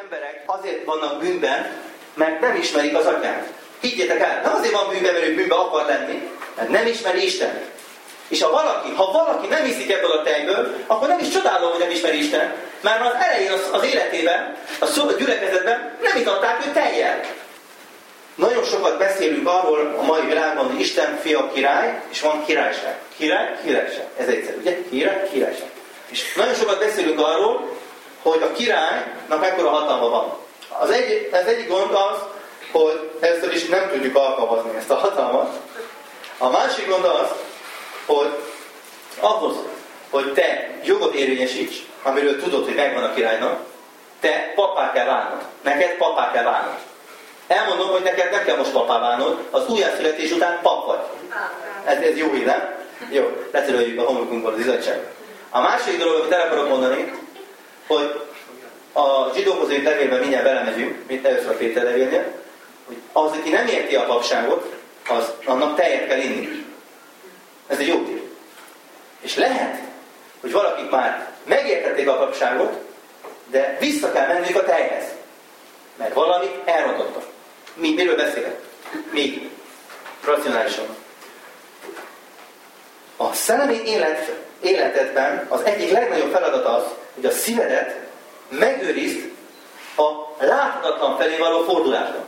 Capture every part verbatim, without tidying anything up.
emberek azért vannak bűnben, mert nem ismerik az atyát. Higgyétek el, nem azért van bűnben, mert ő bűnben akar lenni, mert nem ismeri Istent. És ha valaki, ha valaki nem iszik ebből a tejből, akkor nem is csodálom, hogy nem ismeri Istent, mert az elején az, az életében, a, szó, a gyülekezetben nem itatták őt tejjel. Nagyon sokat beszélünk arról a mai világban, hogy Isten fia király, és van királyság. Király, királyság. Ez egyszerű, ugye? Király, királyság. És nagyon sokat beszélünk arról, hogy a királynak mekkora hatalma van. Az egy, az egyik gond az, hogy először is nem tudjuk alkalmazni ezt a hatalmat. A másik gond az, hogy ahhoz, hogy te jogot érvényesíts, amiről tudod, hogy megvan a királynak, te papá kell válnod. Neked papá kell válnod. Elmondom, hogy neked nem kell most papá válnod, az újjászületés után pap vagy. Ez, ez jó hír, nem? Jó, letöröljük a homokunkból az izadságot. A másik dolog, amit el akarok mondani, hogy a zsidókhoz írt levélben mindjárt belemegyünk, mint először a Péter levélnél, hogy az, aki nem érti a papságot, az, annak tejet kell inni. Ez egy jó tipp. És lehet, hogy valakik már megértették a papságot, de vissza kell menniük a tejhez. Mert valamit elrontottak. Mi, miről beszélek? Még racionálisan. A szellemi élet, életedben az egyik legnagyobb feladat az, hogy a szívedet megőrizd a láthatatlan felé való fordulásban.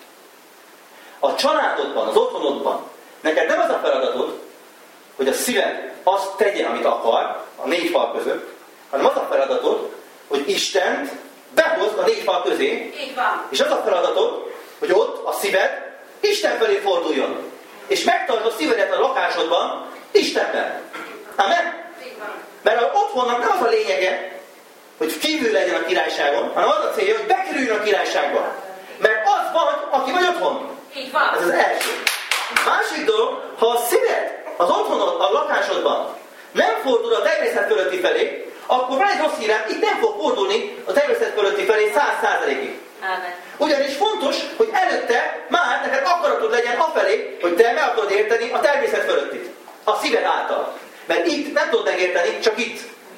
A családodban, az otthonodban neked nem az a feladatod, hogy a szíved azt tegye, amit akar, a négy fal között, hanem az a feladatod, hogy Istent behozd a négy fal közé, és az a feladatod, hogy ott a szíved Isten felé forduljon. És megtartsd a szívedet a lakásodban Istenben. Amen? Mert az otthonnak nem az a lényege, hogy kívül legyen a királyságon, hanem az a célja, hogy bekerüljön a királyságba. Mert az vagy, aki vagy otthon. Így van. Ez az első. Másik dolog, ha a szíved az otthonod, a lakásodban nem fordul a természet fölötti felé, akkor van egy rossz hírem, itt nem fog fordulni a természet fölötti felé száz százalékig. Ugyanis fontos, hogy előtte már neked akaratod legyen afelé, hogy te meg akarod érteni a természet fölöttit. A szíved által. Mert itt nem tudod megérteni, csak itt.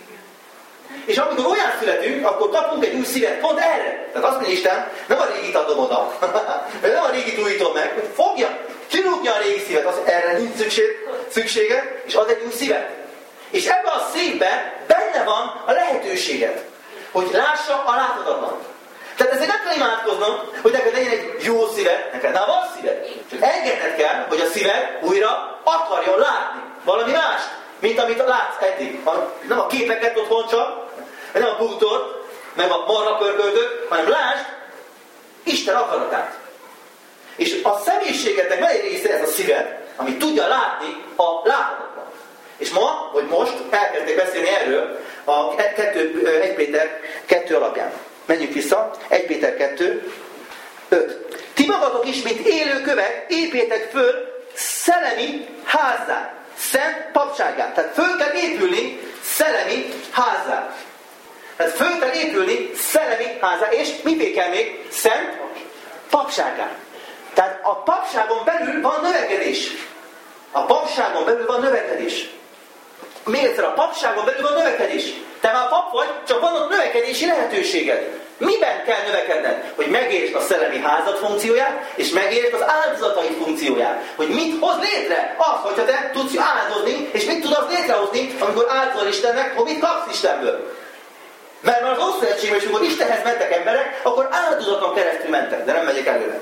És amikor olyan születünk, akkor kapunk egy új szívet pont erre. Tehát azt mondja Isten, nem a régit adom oda, nem a régit újítom meg, hogy fogja, kirúgja a régi szívet, az erre nincs szükség, szüksége, és ad egy új szívet. És ebben a szívben benne van a lehetőséget, hogy lássa a láthatatlan. Tehát ezért nem kell imádkoznom, hogy neked legyen egy jó szíved, neked már van szíved. Csak engedned kell, hogy a szíved újra akarjon látni valami mást, mint amit látsz eddig. Nem a képeket otthon csak, nem a bútort, meg a marhapörköldöt, hanem lásd Isten akaratát. És a személyiségednek mely része ez a szíved, ami tudja látni a láthatatlan. És ma, vagy most elkezdték beszélni erről a egy Péter kettő alapján. Menjünk vissza, egy Péter kettő, öt. Ti magatok is, mint élő kövek, építek föl szellemi házzá, szent papságát. Tehát föl kell épülni szellemi házzá. Tehát föl kell épülni szellemi házzá, és mit kell még? Szent papságát. Tehát a papságon belül van növekedés. A papságon belül van növekedés. Még egyszer, a papságon belül van növekedés. Te már pap vagy, csak van ott növekedési lehetőséged. Miben kell növekedned? Hogy megértsd a szellemi házad funkcióját, és megértsd az áldozatai funkcióját. Hogy mit hoz létre? Az, hogyha te tudsz áldozni, és mit tud az létrehozni, amikor áldozol Istennek, hogy mit kapsz Istenből. Mert már az Ószövetségben is, amikor Istenhez mentek emberek, akkor áldozaton keresztül mentek, de nem megyek előre.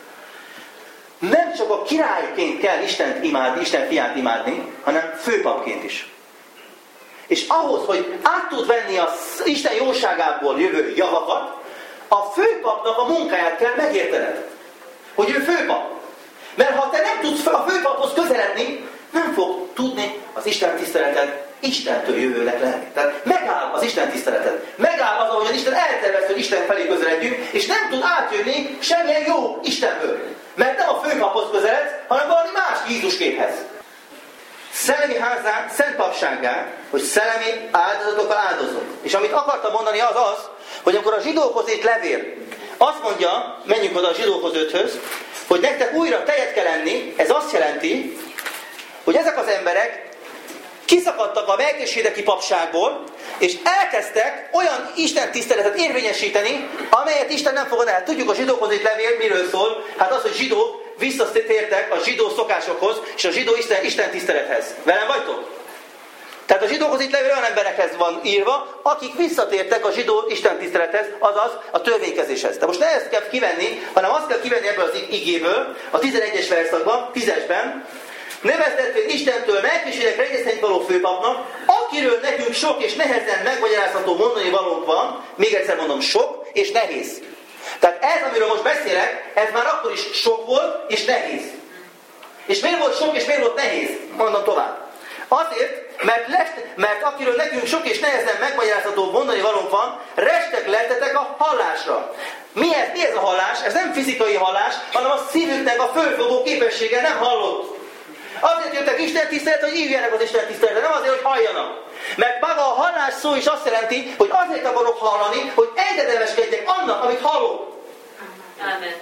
Nem csak a királyként kell Istent imádni, Isten fiát imádni, hanem főpapként is. És ahhoz, hogy át tud venni az Isten jóságából jövő javakat, a főpapnak a munkáját kell megértened. Hogy ő főpap. Mert ha te nem tudsz a főpaphoz közeledni, nem fog tudni az Isten tiszteleted Istentől jövőleg lenni. Tehát megáll az Isten tiszteleted. Megáll az, ahogyan Isten eltervez, hogy Isten felé közeledjünk, és nem tud átjönni semmilyen jó Istenből. Mert nem a főpaphoz közeledsz, hanem valami más Jézusképhez. Szellemi házán, szent papsággá, hogy szellemi áldozatokkal áldozunk. És amit akartam mondani az az, hogy amikor a zsidókhoz írt levél azt mondja, menjünk oda a zsidókhoz öthöz, hogy nektek újra tejet kell enni, ez azt jelenti, hogy ezek az emberek kiszakadtak a melkisedeki papságból, és elkezdtek olyan Isten tiszteletet érvényesíteni, amelyet Isten nem fogad el. Tudjuk, a zsidókhoz itt levél miről szól? Hát az, hogy zsidók visszatértek a zsidó szokásokhoz, és a zsidó Isten, Isten tisztelethez. Velem vagytok? Tehát a zsidókhoz itt levél olyan emberekhez van írva, akik visszatértek a zsidó Isten tisztelethez, azaz a törvénykezéshez. De most ne ezt kell kivenni, hanem azt kell kivenni ebből az igéből, a tizenegyes verszakban, tízesben, neveztetvén Istentől Melkisedek régész szerint való főpapnak, akiről nekünk sok és nehezen megmagyarázható mondani valónk van, még egyszer mondom, sok és nehéz. Tehát ez, amiről most beszélek, ez már akkor is sok volt és nehéz. És miért volt sok és miért volt nehéz? Mondom tovább. Azért, mert, lest, mert akiről nekünk sok és nehezen megmagyarázható mondani valónk van, restek lettetek a hallásra. Mi ez? Mi ez a hallás? Ez nem fizikai hallás, hanem a szívüknek a fölfogó képessége nem hallott. Azért jöttek Isten tisztelet, hogy ívjanak az Isten tiszteletre, nem azért, hogy halljanak. Mert maga a hallás szó is azt jelenti, hogy azért akarok hallani, hogy engedelmeskedjek annak, amit hallok. Amen.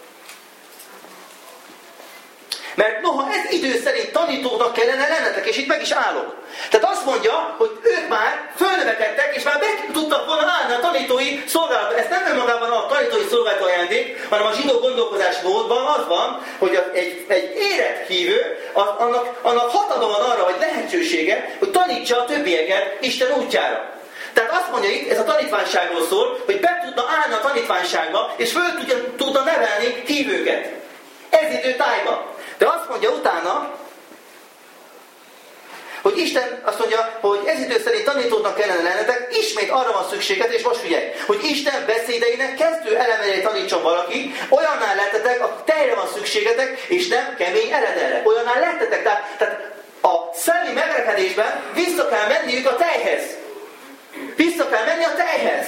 Mert noha ez idő szerint tanítóknak kellene lennetek, és itt meg is állok. Tehát azt mondja, hogy ők már fölnövekedtek, és már be tudtak volna állni a tanítói szolgálatban. Ez nem önmagában a tanítói szolgálatot ajándék, hanem a zsidó gondolkozásmódban az van, hogy egy, egy érett hívő, az, annak, annak hatalma van arra, vagy lehetősége, hogy tanítsa a többieket Isten útjára. Tehát azt mondja itt, ez a tanítványságról szól, hogy be tudna állni a tanítványságba, és föl tudja, tudna nevelni hívőket. Ez idő tájban. De azt mondja utána, hogy Isten azt mondja, hogy ez idő szerint tanítóknak kellene lennetek, ismét arra van szükséged, és most figyelj, hogy Isten beszédeinek kezdő elemei tanítson valaki, olyannál lettetek, a tejre van szükségetek, és nem kemény eredelre. Olyannál lettetek, tehát, tehát a szellemi megrekedésben vissza kell menniük a tejhez. Vissza kell menni a tejhez.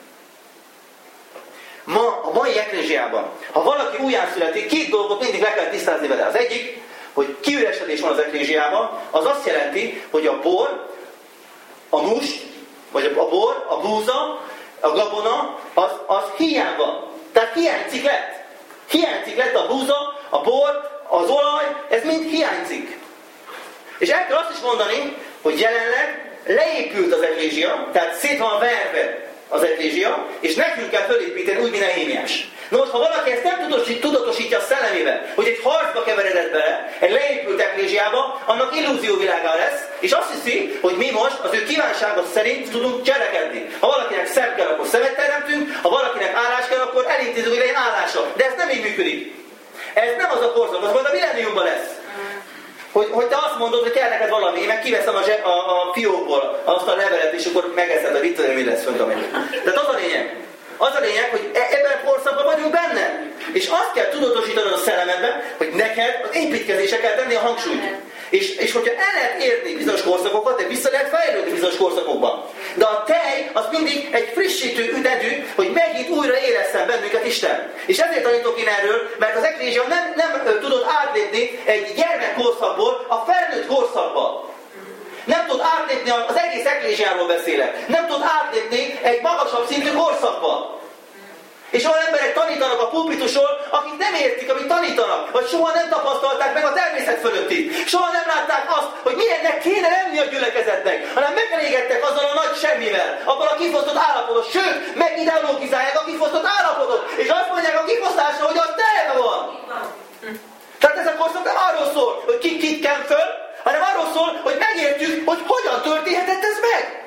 Ma, a mai eklézsiában, ha valaki újjászületik, két dolgot mindig le kell tisztázni vele. Az egyik, hogy kiüresedés van az eklézsiában, az azt jelenti, hogy a bor, a must, vagy a bor, a búza, a gabona, az, az hiány van. Tehát hiányzik lett. Hiányzik lett a búza, a bor, az olaj, ez mind hiányzik. És el kell azt is mondani, hogy jelenleg leépült az eklézsia, tehát szét van verve az eklézsia, és nekünk kell fölépíteni úgy, mint Nehémiás. Na most, ha valaki ezt nem tudatosítja a szellemébe, hogy egy harcba keveredett bele, egy leépült eklézsiába, annak illúzióvilágá lesz, és azt hiszi, hogy mi most az ő kívánsága szerint tudunk cselekedni. Ha valakinek szem kell, akkor szemet teremtünk, ha valakinek állás kell, akkor elintézünk, hogy legyen állása. De ez nem így működik. Ez nem az a korszak, az majd a millenniumban lesz. Hogy, hogy te azt mondod, hogy kell neked valami, én meg kiveszem a, zse, a, a fiókból azt a levelet, és akkor megeszed a vittel, mi lesz fönt a menü. Tehát az a lényeg. Az a lényeg, hogy ebben a korszakban vagyunk benne. És azt kell tudatosítanod a szellemedben, hogy neked az építkezésre kell tenni a hangsúlyt. És, és hogyha el lehet érni bizonyos korszakokat, de vissza lehet fejlődni bizonyos korszakokban. De a tej az mindig egy frissítő üdedű, hogy megint újra érezzen bennünket Isten. És ezért tanítok én erről, mert az eklézsia nem, nem tudod átlépni egy gyermekkorszakból a felnőtt korszakba. Nem tud átlépni, az egész eklézsiáról beszélek, nem tud átlépni egy magasabb szintű korszakba. És olyan emberek tanítanak a pulpitusról, akik nem értik, amit tanítanak, vagy soha nem tapasztalták meg a természet fölöttit. Soha nem látták azt, hogy milyennek kéne lenni a gyülekezetnek, hanem megelégedtek azzal a nagy semmivel, abban a kifosztott állapotot. Sőt, megideologizálják a kifosztott állapotot, és azt mondják a kifosztásra, hogy az telve van. Tehát ez a korszak nem arról szól, hogy ki kit ken föl, hanem arról szól, hogy megértjük, hogy hogyan történhetett ez meg.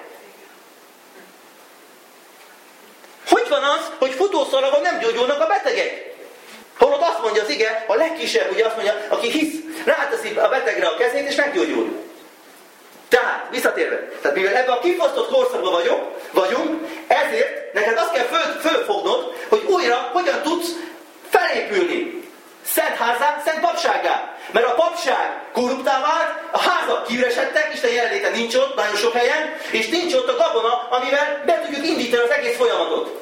Hogy van az, hogy futószalagon nem gyógyulnak a betegek? Holott azt mondja az ige, a legkisebb, ugye azt mondja, aki hisz, ráteszi a betegre a kezét, és meggyógyul. Tehát, visszatérve, tehát mivel ebben a kifosztott korszakban vagyok, vagyunk, ezért neked azt kell föl, fölfognod, hogy újra hogyan tudsz felépülni. Szent házá, szent papságá. Mert a papság korruptá vált, a házak kiüresedtek, Isten jelenléte nincs ott, nagyon sok helyen, és nincs ott a gabona, amivel be tudjuk indítani az egész folyamatot.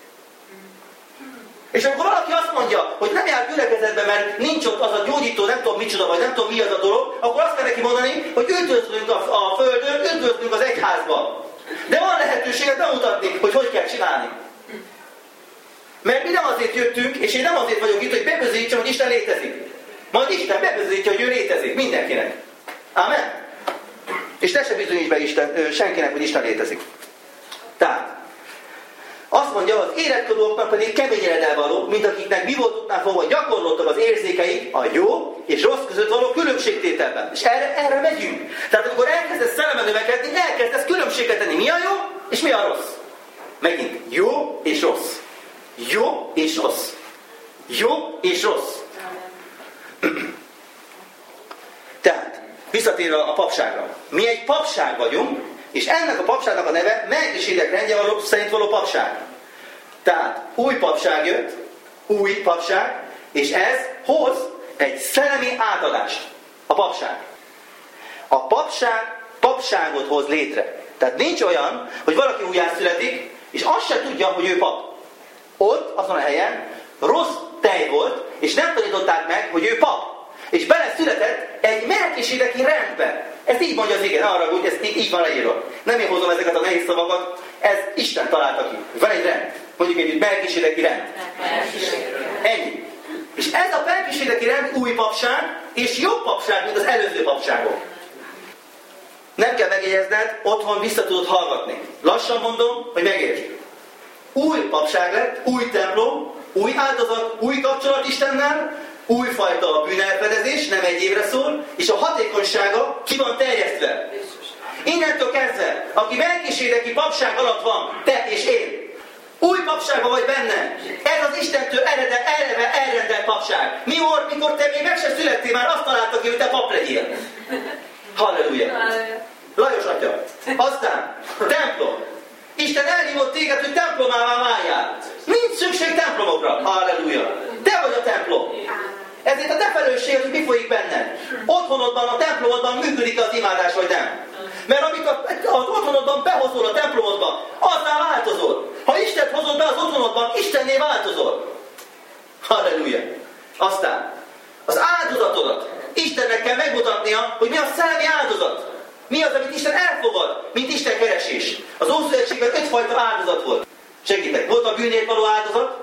És amikor valaki azt mondja, hogy nem jár gyülekezetbe, mert nincs ott az a gyógyító, nem tudom micsoda, vagy nem tudom mi az a dolog, akkor azt kell neki mondani, hogy üdvözlünk a, a földön, üdvözlünk az egyházba. De van lehetőséget bemutatni, hogy hogy kell csinálni. Mert mi nem azért jöttünk, és én nem azért vagyok itt, hogy bebizonyítsam, hogy Isten létezik. Majd Isten bebizonyítja, hogy ő létezik mindenkinek. Amen? És te se bizonyíts be Isten, senkinek, hogy Isten létezik. Tehát, azt mondja, az életkorúaknak pedig kemény eredelvaló, mint akiknek mi voltuknál fogva gyakorlottak az érzékeik a jó és rossz között való különbségtételben. És erre, erre megyünk. Tehát amikor elkezdesz szellemen növekedni, elkezdesz különbséget tenni. Mi a jó és mi a rossz? Megint, jó és rossz. Jó és rossz. Jó és rossz. Tehát, visszatérve a papságra. Mi egy papság vagyunk, és ennek a papságnak a neve Melkisédek rendje való, szerint való papság. Tehát új papság jött, új papság, és ez hoz egy szellemi átadást. A papság. A papság papságot hoz létre. Tehát nincs olyan, hogy valaki újjászületik, és azt se tudja, hogy ő pap. Ott, azon a helyen rossz tej volt, és nem tanították meg, hogy ő pap. És bele született egy melkisédeki rendbe. Ezt így mondja az ige, ne arra, hogy ez így van leírva. Nem én hozom ezeket a nehéz szavakat, ez Isten találta ki. Van egy rend. Mondjuk egy melkisédeki rend. Ennyi. És ez a melkisédeki rend új papság, és jobb papság, mint az előző papságok. Nem kell megjegyezned, otthon vissza tudod hallgatni. Lassan mondom, hogy megértsd. Új papság lett, új templom, új áldozat, új kapcsolat Istennel, újfajta bűnelfedezés, nem egy évre szól, és a hatékonysága ki van terjesztve. Innentől kezdve, aki melkisédeki papság alatt van, te és én, új papságban vagy benne. Ez az Istentől eredel, eleve elrendelt papság. Mikor, mikor te még meg se születtél, már azt találta ki, hogy te pap legyél. Halleluja. Lajos atya. Aztán, templom. Isten elhívott téged, hogy templomává váljál. Nincs szükség templomokra. Halleluja. Te vagy a templom. Ezért a te felelősséged, hogy mi folyik benned. Otthonodban, a templomodban működik az imádás, vagy nem. Mert amit az otthonodban behozol a templomodba, azzá változol. Ha Istent hozod be az otthonodban, Istenné változol. Halleluja. Aztán az áldozatodat Istennek kell megmutatnia, hogy mi a szellemi áldozat. Mi az, amit Isten elfogad, mint Isten keresés. Az Ószövetségben ötfajta áldozat volt. Segítek. Volt a bűnért való áldozat,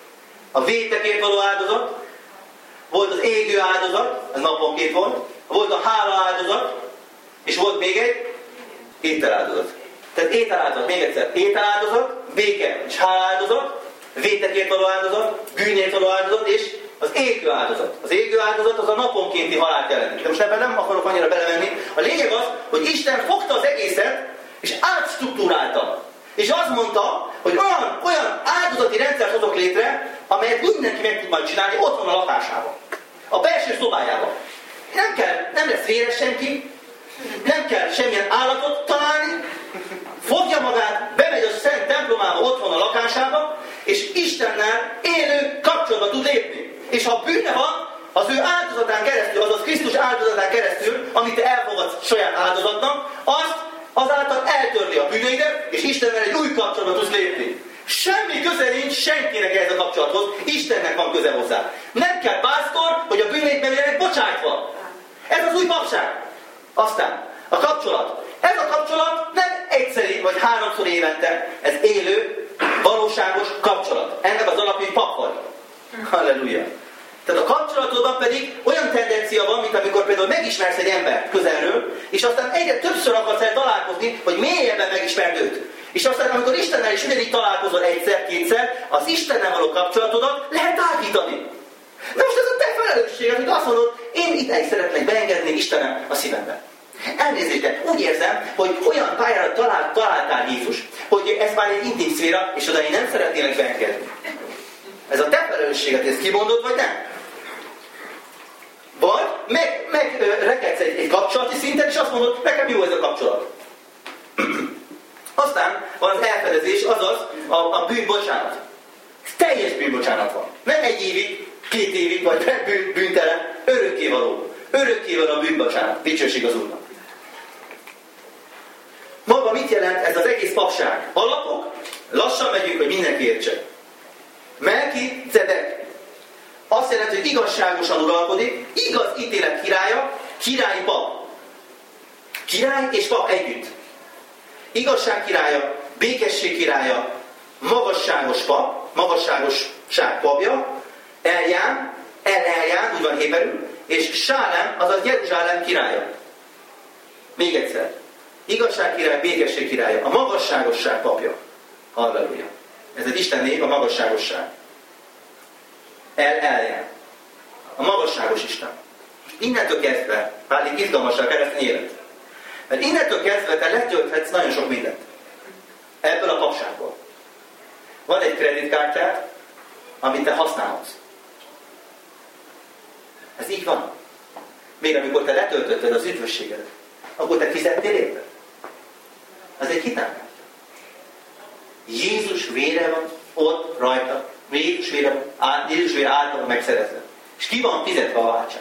a vétekért való áldozat, volt az égő áldozat, ez naponként volt, volt a hála áldozat, és volt még egy ételáldozat. Tehát ételáldozat, még egyszer, ételáldozat, béke és hála áldozat, vétekért való áldozat, bűnért való áldozat, és az égő áldozat. Az égő áldozat az a naponkénti halált jelenti. De most ebben nem akarok annyira belemenni. A lényeg az, hogy Isten fogta az egészet, és átstruktúrálta. És azt mondta, hogy olyan, olyan áldozati rendszert hozok létre, amelyet mindenki meg tud majd csinálni otthon a lakásában. A belső szobájában. Nem kell, nem lesz véres senki, nem kell semmilyen állatot találni, fogja magát, bemegy a szent templomába otthon a lakásába, és Istennel élő kapcsolatba tud lépni. És ha bűne van, az ő áldozatán keresztül, azaz Krisztus áldozatán keresztül, amit te elfogadsz saját áldozatnak, azt azáltal eltörli a bűneidet, és Istennel egy új kapcsolatba tudsz lépni. Semmi köze nincs senkinek ehhez a kapcsolathoz, Istennek van köze hozzá. Nem kell pásztor, hogy a bűneidben legyenek bocsájtva. Ez az új papság. Aztán a kapcsolat. Ez a kapcsolat nem egyszeri vagy háromszor évente, ez élő, valóságos kapcsolat. Ennek az alapja, hogy pap vagy. Halleluja. Tehát a kapcsolatodban pedig olyan tendencia van, mint amikor például megismersz egy embert közelről, és aztán egyre többször akarsz el találkozni, hogy mélyebben megismerd őt. És aztán, amikor Istennel is ugyanígy találkozol egyszer-kétszer, az Istennel való kapcsolatodat lehet ágítani. De most ez a te felelősséged, hogy azt mondod, én ideig szeretnék beengedni Istenem a szívembe. Elnézést, de úgy érzem, hogy olyan pályára talált, találtál Jézus, hogy ez már egy intim szféra, és oda én nem szeretnélek beengedni. Ez a te felelősséged, ezt kimondod, vagy nem? Vagy meg, meg rekedsz egy, egy kapcsolati szinten, és azt mondod, nekem jó ez a kapcsolat. Aztán van az elfedezés, azaz a, a bűnbocsánat. Teljes bűnbocsánat van. Nem egy évig, két évig, vagy bűn, bűntelen, örökkévaló. Örökkévaló a bűnbocsánat. Dicsőség az Úrnak. Maga mit jelent ez az egész papság? Alapok? Lassan megyünk, hogy mindenki értse. Melkisedek azt jelenti, hogy igazságosan uralkodik, igaz ítélet királya, királyi pap. Király és pap együtt. Igazság királya, békesség királya, magasságos pap, magasságosság papja, Elján, El Elján, úgy van héberül, és Sálem, azaz Jeruzsálem királya. Még egyszer. Igazság király, békesség királya, a magasságosság papja. Halleluja. Ez egy Isten név, a magasságosság. El, eljel. A magasságos Isten. Innentől kezdve válik izgalmassá a keresztény élet. Mert innentől kezdve te letölthetsz nagyon sok mindent. Ebből a papságból. Van egy kreditkártyád, amit te használhatsz. Ez így van. Még amikor te letöltötted az üdvösségedet, akkor te fizettél érte? Az egy hitelkártya. Jézus vére van ott rajta. Jézus vére, Jézus vére által megszerezve. És ki van fizetve a váltság?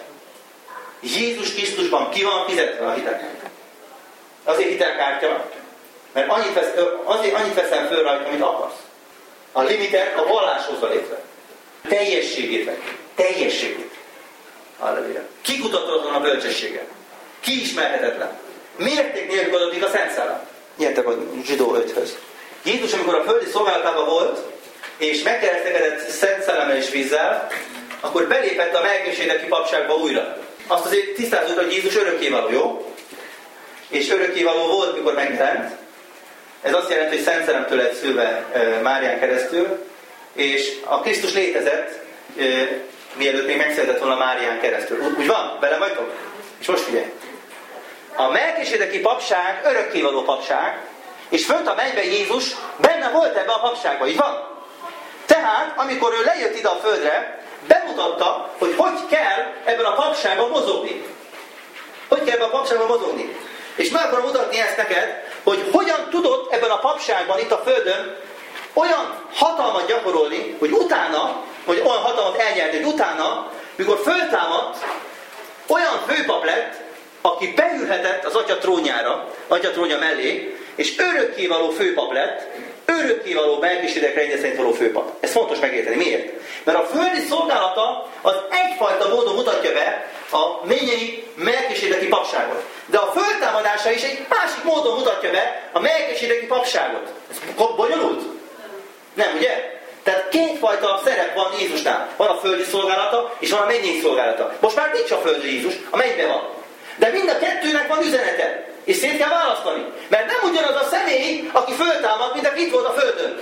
Jézus Krisztusban ki van fizetve a hitelkártya? Azért hitelkártya, mert annyit, vesz, azért annyit veszem föl rajta, amit akarsz. A limitet a valláshoz van létre. Teljességét vett. Teljességét. Halleluja. Kikutathatatlan a bölcsessége. Kiismerhetetlen. Mérték nélkül adatik a Szent Szellem. Nyertek a zsidó öthöz. Jézus, amikor a földi szolgálatában volt, és megkeresztelkedett Szent Szellemmel és vízzel, akkor belépett a Melkisedeki papságba újra. Azt azért tisztázott, hogy Jézus örökkévaló, jó? És örökkévaló volt, mikor megjelent. Ez azt jelenti, hogy Szent Szellemtől lett szülve e, Márián keresztül, és a Krisztus létezett, e, mielőtt még megszületett volna Márián keresztül. Úgy van? Velem vagytok? És most figyelj! A Melkisedeki papság örökkévaló papság, és fönt a mennyben Jézus benne volt ebbe a papságba, így van? Tehát, amikor ő lejött ide a földre, bemutatta, hogy hogy kell ebben a papságban mozogni. Hogy kell ebben a papságban mozogni. És meg akarom mutatni ezt neked, hogy hogyan tudott ebben a papságban, itt a földön, olyan hatalmat gyakorolni, hogy utána, vagy olyan hatalmat elnyerni, hogy utána, mikor föltámadt, olyan főpap lett, aki beülhetett az Atya trónjára, Atya trónja mellé, és örökkévaló főpap lett, örökkévaló Melkisedek rendje szerint való főpap. Ez fontos megérteni. Miért? Mert a földi szolgálata az egyfajta módon mutatja be a mennyei Melkisedeki papságot. De a föltámadása is egy másik módon mutatja be a Melkisedeki papságot. Ez bonyolult? Nem, ugye? Tehát kétfajta szerep van Jézusnál. Van a földi szolgálata, és van a mennyei szolgálata. Most már nincs a földi Jézus, a mennyben van. De mind a kettőnek van üzenete. És szét kell választani. Mert nem ugyanaz a személy, aki föltámad, mint aki itt volt a földön.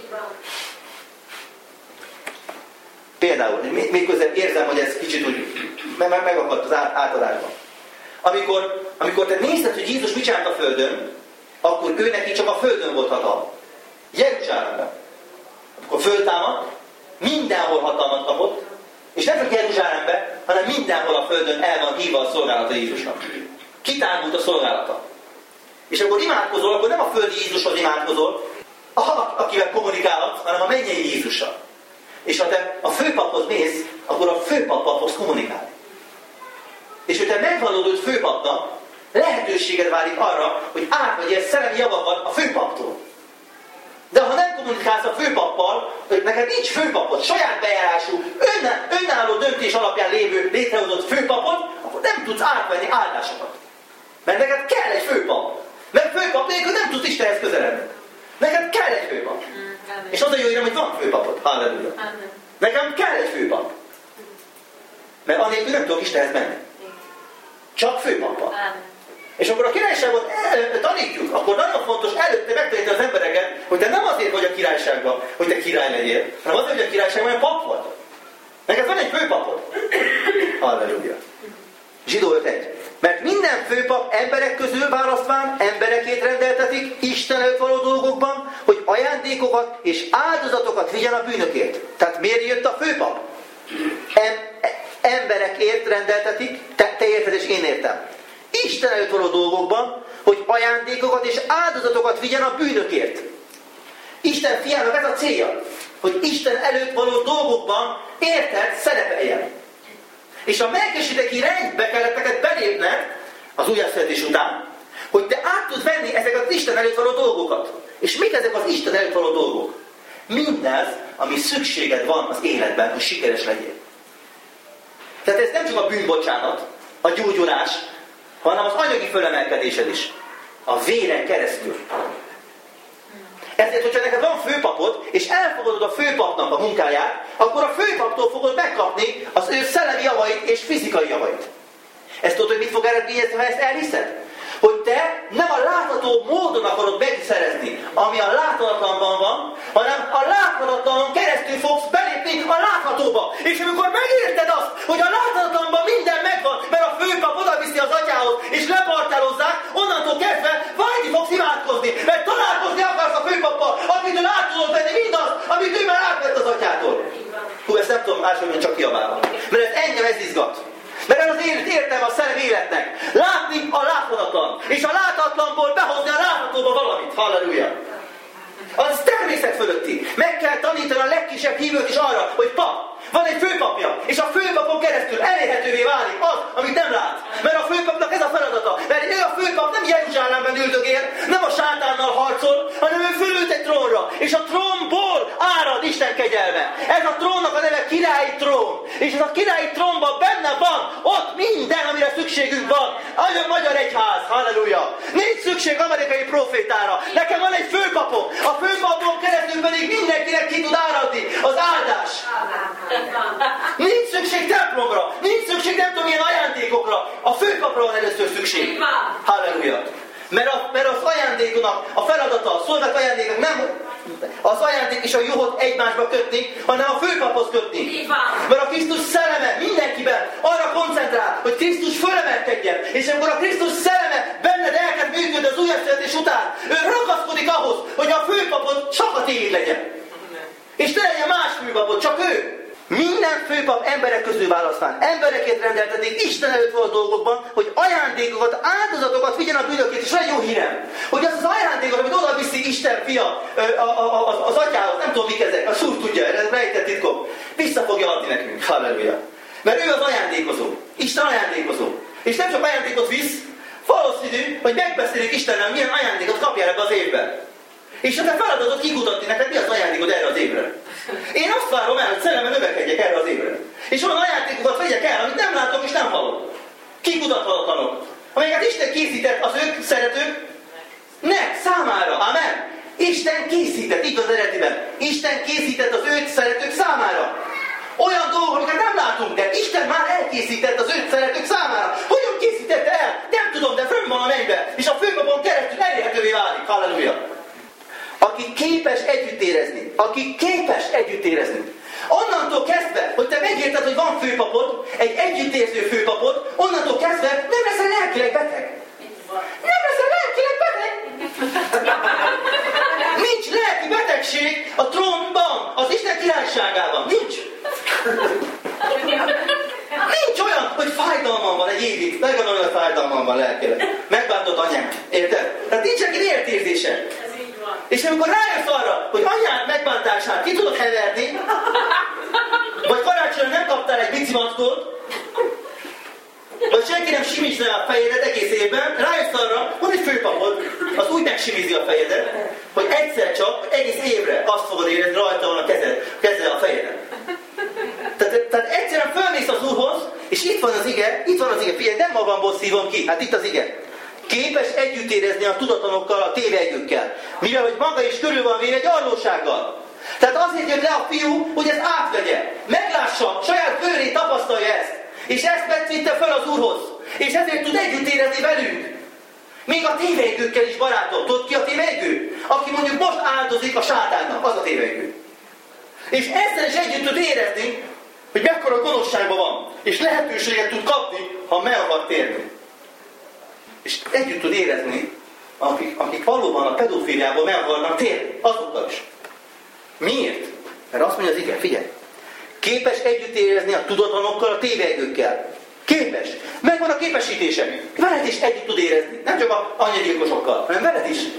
Például, még közben érzem, hogy ez kicsit úgy meg, megakadt az átadásban. Amikor, amikor te nézted, hogy Jézus mit csinált a földön, akkor ő neki csak a földön volt hatalma. Jeruzsálemben. Amikor föltámad, mindenhol hatalmat kapott, és nem csak Jeruzsálemben, hanem mindenhol a földön el van hívva a szolgálata Jézusnak. Kitágult a szolgálata. És akkor imádkozol, akkor nem a földi Jézushoz imádkozol, akivel kommunikálhatsz, hanem a mennyei Jézussal. És ha te a főpaphoz mész, akkor a főpappal fogsz kommunikálni. És hogy te megvallod őt főpapnak, lehetőséged válik arra, hogy átvegyél szellemi javakat a főpaptól. De ha nem kommunikálsz a főpappal, hogy neked nincs főpapod, saját bejárású, önálló döntés alapján lévő, létrehozott főpapod, akkor nem tudsz átvenni áldásokat. Mert neked kell egy főpap. Mert főpap nélkül nem tudsz Istenhez közeledni. Neked kell egy főpap. Mm, és az a jó hírem, hogy van főpapod. Halleluja. Nekem kell egy főpap. Mert anélkül nem tudok Istenhez menni. Csak főpappal. És akkor a királyságot el, tanítjuk, akkor nagyon fontos előtte megtanítani az embereket, hogy te nem azért vagy a királyságban, hogy te király legyél, hanem azért, hogy a királyságban olyan pap vagy. Neked van egy főpapod. Halleluja. Zsidó öt egy. Mert minden főpap emberek közül választván emberekét rendeltetik Isten előtt való dolgokban, hogy ajándékokat és áldozatokat vigyen a bűnökért. Tehát miért jött a főpap? Em, emberekért rendeltetik, te, te érted és én értem. Isten előtt való dolgokban, hogy ajándékokat és áldozatokat vigyen a bűnökért. Isten fiának ez a célja, hogy Isten előtt való dolgokban érted szerepeljen. És a Melkisedeki rendbe kellett neked belépned az újjászületés után, hogy te át tudsz venni ezeket az Isten előtt való dolgokat. És mik ezek az Isten előtt való dolgok? Mindez, ami szükséged van az életben, hogy sikeres legyél. Tehát ez nem csak a bűnbocsánat, a gyógyulás, hanem az anyagi fölemelkedésed is. A véren keresztül. Ezért, hogyha neked van főpapod, és elfogadod a főpapnak a munkáját, akkor a főpaptól fogod megkapni az ő szellemi javait és fizikai javait. Ezt tudod, hogy mit fog eredményezni, ha ezt elhiszed? hogy te nem a látható módon akarod megszerezni, ami a láthatatlanban van, hanem a láthatatlanon keresztül fogsz belépni a láthatóba. És amikor megérted azt, hogy a láthatatlanban minden megvan, mert a főpap odaviszi az atyához, és lepartálozzák, onnantól kezdve vágyni fogsz imádkozni, mert találkozni akarsz a főpappal, akitől át tudod venni mindazt, amit ő már átvett az atyától. Hú, ezt nem tudom máshogy csak kiabálva. Mert ez engem ez izgat. Mert ez az élet értelme a szellem életnek. Látni a láthatatlan. És a láthatatlanból behozni a láthatóba valamit. Halleluja. Az természet fölötti. Meg kell tanítani a legkisebb hívőt is arra, hogy pap, van egy főpapja, és a főpapon keresztül elérhetővé válik az, amit nem lát. Mert a főpapnak ez a feladata. Mert ő a főpap nem Jeruzsálemben üldögél, nem a sátánnal harcol, hanem ő fölült egy trónra. És a trónból árad Isten kegyelme. Ez a trónnak a neve királyi trón. És ez a királyi trónban benne van ott minden, amire szükségünk van. A magyar egyház, halleluja. Nincs szükség amerikai profétára. Nekem van egy főpapom. A főpapon keresztül pedig mindenkinek ki tud áradni az áldás. Nincs szükség templomra, nincs szükség nem tudom milyen ajándékokra. A főpapra van először szükség. Halleluja. Mert, a, mert az ajándéknak a feladata, a szolgált ajándéknak nem az ajándék és a juhot egymásba kötni, hanem a főpaphoz kötni. Mert a Krisztus szelleme mindenkiben arra koncentrál, hogy Krisztus fölemelkedjen. És amikor a Krisztus szelleme benned elkezd működni az újjászületés után, ő ragaszkodik ahhoz, hogy a főpapod csak a tiéd legyen. És ne legyen más főpapod, csak ő. Minden főpap emberek közül választán. Emberekért rendeltetik Isten előtt való dolgokban, hogy ajándékokat, áldozatokat vigyen a bűnökért. És van jó hírem, hogy az az ajándékot, amit oda viszi Isten fia az atyához, nem tudom mik ezek, a Úr tudja, ez rejtett titkok, vissza fogja adni nekünk. Halleluja. Mert ő az ajándékozó. Isten ajándékozó. És nem csak ajándékot visz, valószínű, hogy megbeszélik Istennel, milyen ajándékot kapjál ebbe az évben. És a te feladatot kikutatni neked, mi az ajándékod erre az évre. Én azt várom el, hogy szellemben növekedjek erre az évre. És olyan ajándékokat vegyek el, amit nem látom és nem hallom. Kikutathatatlanok. Amelyeket Isten készített az ők szeretők nek számára. Amen. Isten készített, így az eredetiben. Isten készített az őt szeretők számára. Olyan dolgok, amiket nem látunk, de Isten már elkészített az őt szeretők számára. Hogyan készítette el? Nem tudom, de fönn van a mennybe. És a főpapon keresztül elérhetővé válik. Halleluja. Aki képes együtt érezni. Aki képes együtt érezni. Onnantól kezdve, hogy te megérted, hogy van főpapod, egy együttérző főpapod, onnantól kezdve nem leszel lelkileg beteg. Nem leszel lelkileg beteg. Nincs lelki betegség a trónban, az Isten királyságában. Nincs. Nincs olyan, hogy fájdalmam van egy évig. Legalább olyan fájdalmam van lelkileg. Megbántott anyám. Érted? Tehát nincs egy értérzése. És amikor rájössz arra, hogy anyád megbántását ki tudod heverni, vagy karácsonyon nem kaptál egy bicimackót, vagy senki nem simíts le a fejedet egész évben, rájössz arra, van egy főpapod, az úgy megsimizi a fejedet, hogy egyszer csak, egész évre azt fogod érezni, rajta van a kezed, keze a fejeden. Tehát, tehát egyszerűen fölmész az Úrhoz, és itt van az ige, itt van az ige, figyelj, nem magamból szívom ki, hát itt az ige. Képes együtt érezni a tudatlanokkal, a tévelyükkel. Mivel, hogy maga is körül van véve gyarlósággal. Tehát azért jött le a fiú, hogy ezt átvegye. Meglássa, saját bőrén tapasztalja ezt. És ezt vitte fel az Úrhoz. És ezért tud együtt érezni velünk. Még a tévelyükkel is, barátom. Tudod ki a tévelyük? Aki mondjuk most áldozik a sátánnak, az a tévelyük. És ezzel is együtt tud érezni, hogy mekkora gonoszságban van. És lehetőséget tud kapni, ha meg akar térni. És együtt tud érezni, akik, akik valóban a pedofíliából meg akarnak térni, azokkal is. Miért? Mert azt mondja az ige, figyelj, képes együtt érezni a tudatlanokkal, a tévelyekkel. Képes. Megvan a képesítése. Veled is együtt tud érezni. Nem csak a anyagyilkosokkal, hanem veled is.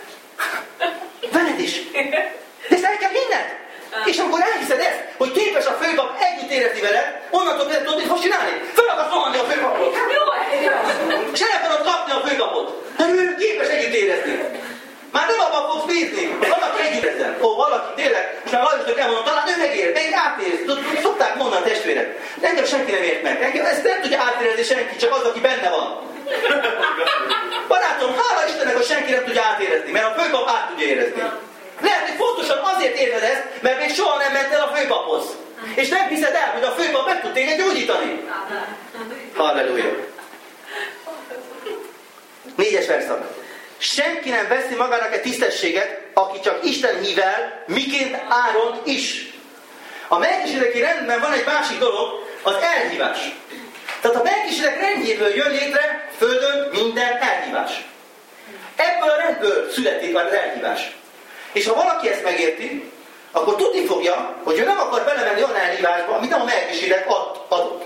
Veled is. De ezt el kell hinned. És amikor elhiszed ezt, hogy képes a főpap együtt érezni veled, onnantól kezdve tudod, mit fogsz csinálni? Föl akarsz rohanni a főpapot. És el akarod kapni a főpapot. Mert ő képes együtt érezni. Már nem abban fogsz bízni, hogy valaki együtt érezzen. Ó, valaki tényleg, és már Lajosnak elmondom, talán ő megér, még átérez. Szokták mondani a testvérek. Engem senki nem ért meg. Engem, ezt nem tudja átérezni senki, csak az, aki benne van. Barátom, hála Istennek, hogy senki nem tudja átérezni, mert a főpap át tudja érezni. Lehet, hogy fontosan azért érzed ezt, mert még soha nem mentél a főpaphoz. És nem hiszed el, hogy a főpap meg tud téged gyógyítani. Halleluja. Négyes verszak. Senki nem veszi magának egy tisztességet, aki csak Isten hív el, miként Áron is. A melkisedeki rendben van egy másik dolog, az elhívás. Tehát a melkisedek rendjéből jön létre földön minden elhívás. Ebből a rendből születik az elhívás. És ha valaki ezt megérti, akkor tudni fogja, hogy ő nem akar belemenni olyan elhívásba, amit nem a melkisedek adott.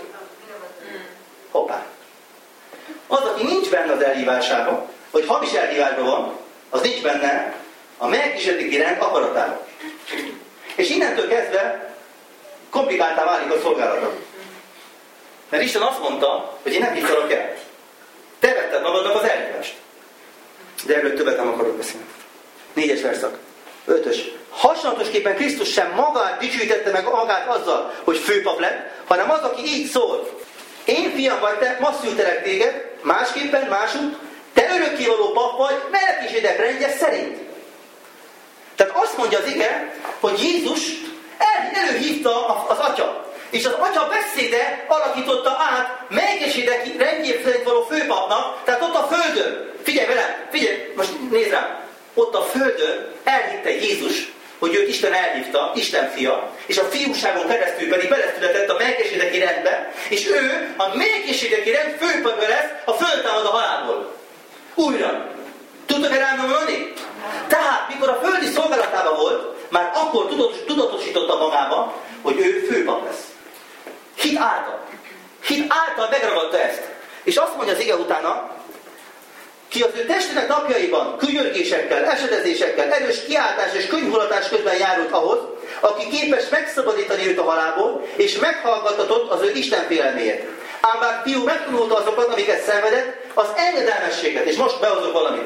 Hoppá. Az, aki nincs benne az elhívásában, vagy hamis elhívásban van, az nincs benne a melkisedeki rend akaratában. És innentől kezdve komplikáltá válik a szolgálata. Mert Isten azt mondta, hogy én nem hívtalak el. Te vetted magadnak az elhívást. De erről többet nem akarok beszélni. Négyes verszak. Ötös. Hasonlatosképpen Krisztus sem magát dicsőítette meg magát azzal, hogy főpap lett, hanem az, aki így szól. Én fiam vagy te, ma szültelek téged, másképpen, másút, te örökkévaló pap vagy, Melkisedek rendje szerint. Tehát azt mondja az ige, hogy Jézus el, előhívta az atya. És az atya beszéde alakította át Melkisedek rendjét szerint való főpapnak, tehát ott a földön, figyelj velem, figyelj, most nézd rám, ott a földön elhitte Jézus, hogy őt Isten elhívta, Isten fia, és a fiúságon keresztül pedig beleszületett a melkisedeki rendbe, és ő a melkisedeki rend főpapja lesz, a föltámad a halálból. Újra. Tudtok erre mondani? Tehát, mikor a földi szolgálatában volt, már akkor tudatosította magába, hogy ő főpap lesz. Hit által. Hit által megragadta ezt. És azt mondja az ige utána, ki az ő testének napjaiban könyörgésekkel, esedezésekkel, erős kiáltás és könyvhulatás közben járult ahhoz, aki képes megszabadítani őt a halálból, és meghallgattatott az ő Isten félelméért. Ám bár fiú megtanulta azokat, amiket szenvedett, az engedelmességet, és most behozok valamit.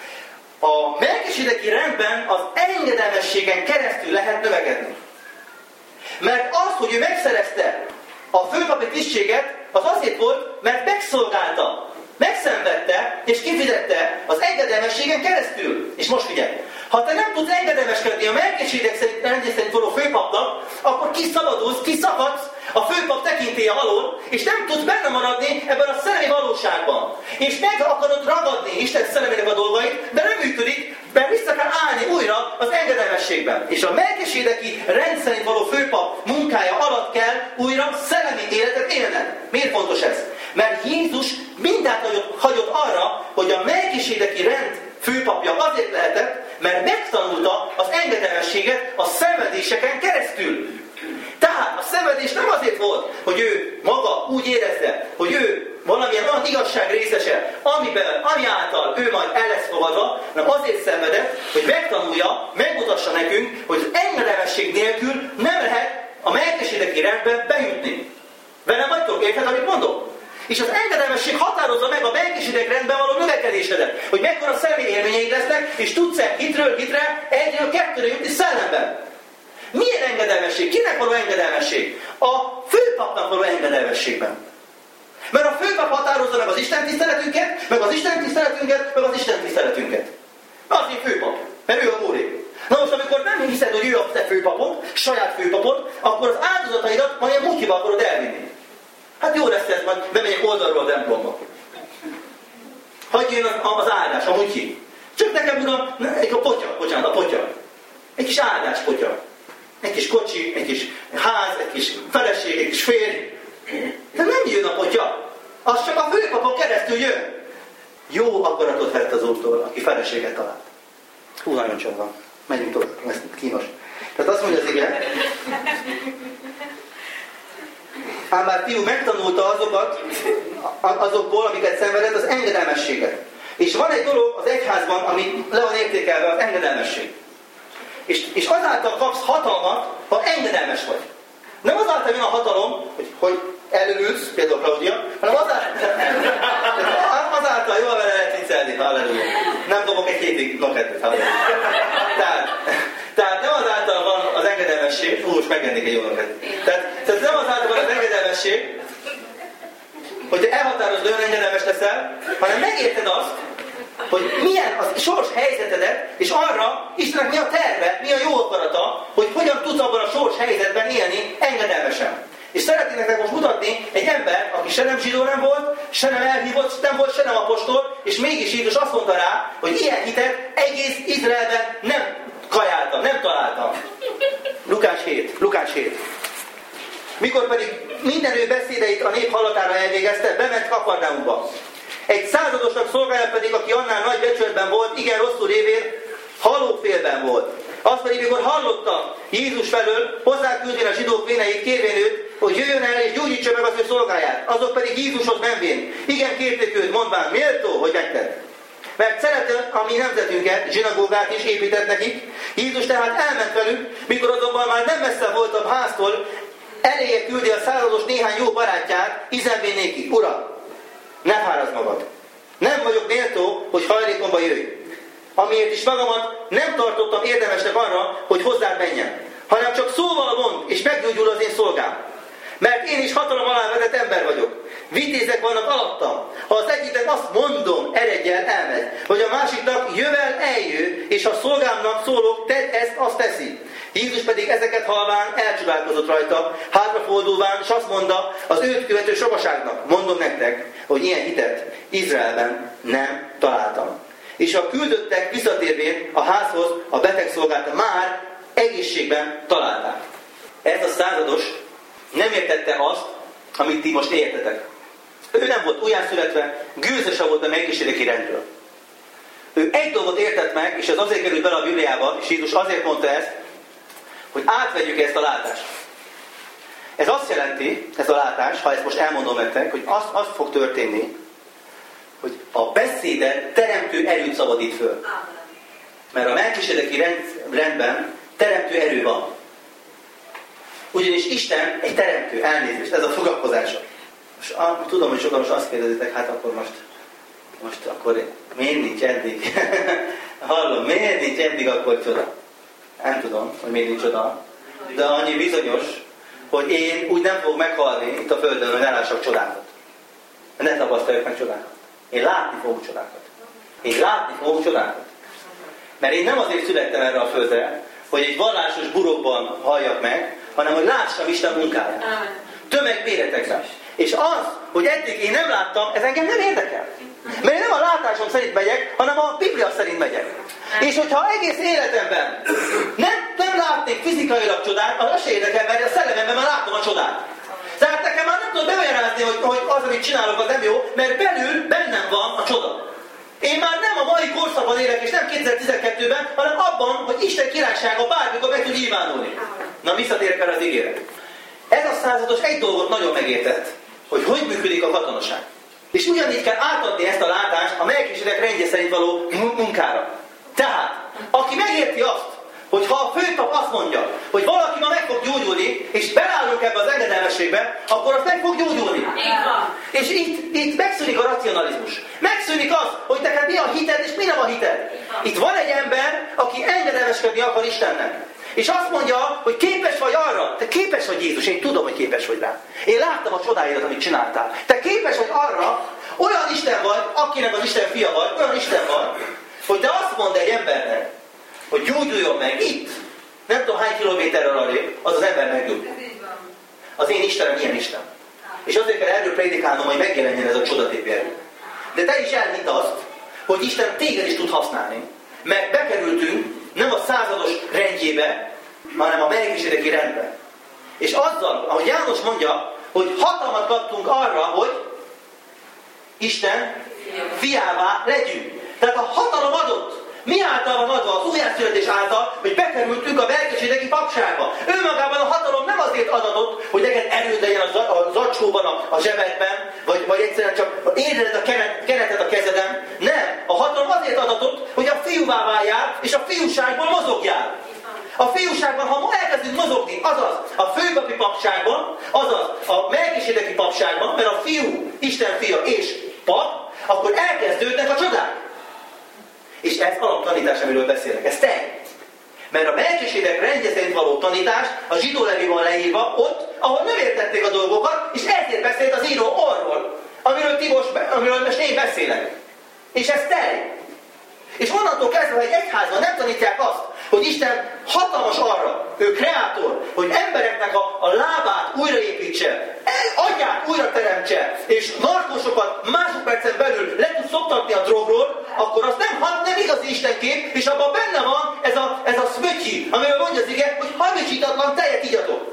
A melkisedeki rendben az engedelmességen keresztül lehet növekedni. Mert az, hogy ő megszerezte a főpapi tisztséget, az azért volt, mert megszolgálta. Megszenvedte és kifizette az engedelmességen keresztül. És most figyelj, ha te nem tudsz engedelmeskedni a Melkisedek szerint rendje szerint való főpapnak, akkor kiszabadulsz, kiszakadsz a főpap tekintélye alól, és nem tudsz benne maradni ebben a szellemi valóságban. És meg akarod ragadni Isten szellemének a dolgait, de nem működik, mert vissza kell állni újra az engedelmességben. És a melkisedeki rend szerint való főpap munkája alatt kell újra szellemi életet élned. Miért fontos ez? Mert Jézus mindent hagyott, hagyott arra, hogy a melkisedeki rend főpapja azért lehetett, mert megtanulta az engedelmességet a szenvedéseken keresztül. Tehát a szenvedés nem azért volt, hogy ő maga úgy érezte, hogy ő valamilyen olyan igazság részese, amiben, ami által ő majd el lesz fogadva, hanem azért szenvedett, hogy megtanulja, megmutassa nekünk, hogy az engedelmesség nélkül nem lehet a melkisedeki rendbe bejutni. Velem vagytok, érted, amit mondok? És az engedelmesség határozza meg a Melkisedek rendben való növekedésedet, hogy mekkora szellemi élményeid lesznek, és tudsz-e hitről hitre, egyről kettőre jutni szellemben. Milyen engedelmesség? Kinek való engedelmesség? A főpapnak való engedelmességben. Mert a főpap határozza meg az Isten tiszteletünket, meg az Isten tiszteletünket, meg az Isten tiszteletünket. Azért főpap, mert ő a úré. Na most, amikor nem hiszed, hogy ő a te főpapod, saját főpapod, akkor az áldozataidat majd ilyen mutyiba akarod elvinni. Hát jó lesz ez, majd bemegyek oldalról a templomba. Hagyj jön az áldás, a mutyi. Csak nekem, uram, egy a potya, bocsánat, a potya. Egy kis áldás potya. Egy kis kocsi, egy kis ház, egy kis feleség, egy kis férj. De nem jön a potya. Az csak a főpapon keresztül jön. Jó akaratot vett az Úrtól, aki feleséget talált. Hú, nagyon csodva. Menjünk tovább, ez kínos. Tehát azt mondja az ige, ám bár fiú megtanulta azokat, azokból, amiket szenvedett, az engedelmességet. És van egy dolog az egyházban, ami le van értékelve, az engedelmesség. És, és azáltal kapsz hatalmat, ha engedelmes vagy. Nem azáltal jön a hatalom, hogy, hogy előülsz, például Claudia, hanem azáltal, azáltal jól vele lehet viccelni, halleluja. Nem dobok egy hétig nokedvet, halleluja. Tehát, tehát nem azáltal van az engedelmesség, hú, most megennék egy jó nokedvet. Tehát, tehát nem azáltal van az engedelmesség, hogy te elhatározod, olyan engedelmes leszel, hanem megérted azt, hogy milyen a sors helyzetedet, és arra Istennek mi a terve, mi a jó akarata, hogy hogyan tudsz abban a sors helyzetben élni engedelmesen. És szeretnék nektek most mutatni egy ember, aki se nem zsidó nem volt, se nem elhívott nem volt, se nem apostol, és mégis Jézus azt mondta rá, hogy ilyen hitet egész Izraelben nem kajáltam, nem találtam. Lukács hét. Lukács hét. Mikor pedig minden ő beszédeit a nép hallatára elvégezte, bement Kafarnaumba. Egy századosnak szolgája pedig, aki annál nagy becsületben volt, igen rosszul révén, halófélben volt. Az pedig, mikor hallotta Jézus felől, hozzá küldén a zsidók véneit, kérvén őt, hogy jöjjön el és gyógyítsa meg az ő szolgáját. Azok pedig Jézushoz menvén. Igen, kérték őt, mondván, méltó, hogy megted. Mert szerette a mi nemzetünket, zsinagógát is épített nekik. Jézus tehát elment velük, mikor azonban már nem messze volt a háztól, eléje küldi a százados néhány jó barátját, izenvén néki, Uram, ne fárazd magad. Nem vagyok méltó, hogy hajlékomba jöjj. Amiért is magamat nem tartottam érdemesnek arra, hogy hozzád menjen, hanem csak szóval mond, és meggyógyul az én szolgám. Mert én is hatalom alá vetett ember vagyok. Vitézek vannak alattam. Ha az egyiknek azt mondom, eredj el, elmegy. Vagy a másiknak jövel, eljő, és ha szolgámnak szólok, tedd ezt, azt teszi. Jézus pedig ezeket halván elcsodálkozott rajta, hátrafordulván, és azt mondta az őt követő sokaságnak, mondom nektek, hogy ilyen hitet Izraelben nem találtam. És a küldöttek visszatérvén a házhoz a betegszolgát már egészségben találták. Ez a százados nem értette azt, amit ti most értetek. Ő nem volt újjászületve, gőzöse volt a melkisedeki rendről. Ő egy dolgot értett meg, és ez azért került bele a Bibliába, és Jézus azért mondta ezt, hogy átvegyük ezt a látást. Ez azt jelenti, ez a látás, ha ezt most elmondom nektek, hogy az, az fog történni, hogy a beszédet teremtő erőt szabadít föl. Mert a melkisedeki rend, rendben teremtő erő van. Ugyanis Isten egy teremtő, elnézést, ez a fogalmazása. Most ah, tudom, hogy sokan most azt kérdezitek, hát akkor most, most akkor miért nincs eddig? Hallom, miért nincs eddig akkor csoda? Nem tudom, hogy miért nincs csoda. De annyi bizonyos, hogy én úgy nem fogok meghalni itt a Földön, hogy ne lássak csodákat. Ne tapasztaljak meg csodákat. Én látni fogok csodákat. Én látni fogok csodákat. Mert én nem azért születtem erre a földre, hogy egy vallásos burokban halljak meg, hanem hogy lássam Isten munkáját. Tömegméretekben. És az, hogy eddig én nem láttam, ez engem nem érdekel. Mert én nem a látásom szerint megyek, hanem a Biblia szerint megyek. És hogyha egész életemben nem, nem látnék fizikailag csodát, az se érdekel, mert a szellememben már látom a csodát. Tehát nekem már nem tudom bemagyarázni, hogy, hogy az, amit csinálok, az nem jó, mert belül bennem van a csoda. Én már nem a mai korszakban élek, és nem kétezer-tizenkettőben, hanem abban, hogy Isten királysága bármikor meg tud nyilvánulni. Na, visszatérek erre az ígére. Ez a százados egy dolgot nagyon megértett, hogy hogy működik a katonaság. És ugyanígy kell átadni ezt a látást a melkisedek rendje szerint való munkára. Tehát, aki megérti azt, hogy ha a főpap azt mondja, hogy valaki ma meg fog gyógyulni, és belállunk ebbe az engedelmességbe, akkor az meg fog gyógyulni. És itt, itt megszűnik a racionalizmus. Megszűnik az, hogy neked mi a hited, és mi nem a hited. Itt van egy ember, aki engedelmeskedni akar Istennek. És azt mondja, hogy képes vagy arra. Te képes vagy, Jézus, én tudom, hogy képes vagy rá. Én láttam a csodáidat, amit csináltál. Te képes vagy arra, olyan Isten vagy, akinek az Isten fia vagy, olyan Isten vagy, hogy te azt mondd egy embernek, hogy gyógyuljon meg itt, nem tudom hány kilométerrel arrébb, az az ember meggyógyul. Az én Istenem ilyen Isten. És azért kell erről prédikálnom, hogy megjelenjen ez a csodatépi erő. De te is elhidd azt, hogy Isten téged is tud használni. Mert bekerültünk nem a százados rendjébe, hanem a melkisedeki rendbe. És azzal, ahogy János mondja, hogy hatalmat kaptunk arra, hogy Isten fiává legyünk. Tehát a hatalom adott. Mi által van adva? Az újjászületés által, hogy bekerültünk a melkisedeki papságba. Önmagában a hatalom nem azért adatott, hogy neked erőd legyen a zacskóban, a, a zsebedben, vagy, vagy egyszerűen csak érezd a kenetet a kezeden. Nem. A hatalom azért adatott, hogy a fiúvá váljál, és a fiúságból mozogjál. A fiúságban, ha elkezdünk mozogni, azaz a főpapi papságban, azaz a melkisedeki papságban, mert a fiú, Isten fia és pap, akkor elkezdődnek a csodák. És ez alaptanítás, amiről beszélek. Ez te. Mert a melkisedek rendje szerint való tanítás a zsidó levi van leírva ott, ahol nem értették a dolgokat, és ezért beszélt az író arról, amiről, ti most, amiről most én beszélek. És ez te. És onnantól kezdve, hogy egy egyházban nem tanítják azt, hogy Isten hatalmas arra, ő kreátor, hogy embereknek a, a lábát újraépítse, újra teremtse, és narkósokat másodpercen belül le tud szoktatni a drogról, akkor az nem, nem igazi istenkép, és abban benne van ez a, ez a szmötyi, amivel mondja az ige, hogy hamisítatlan tejet igyatok.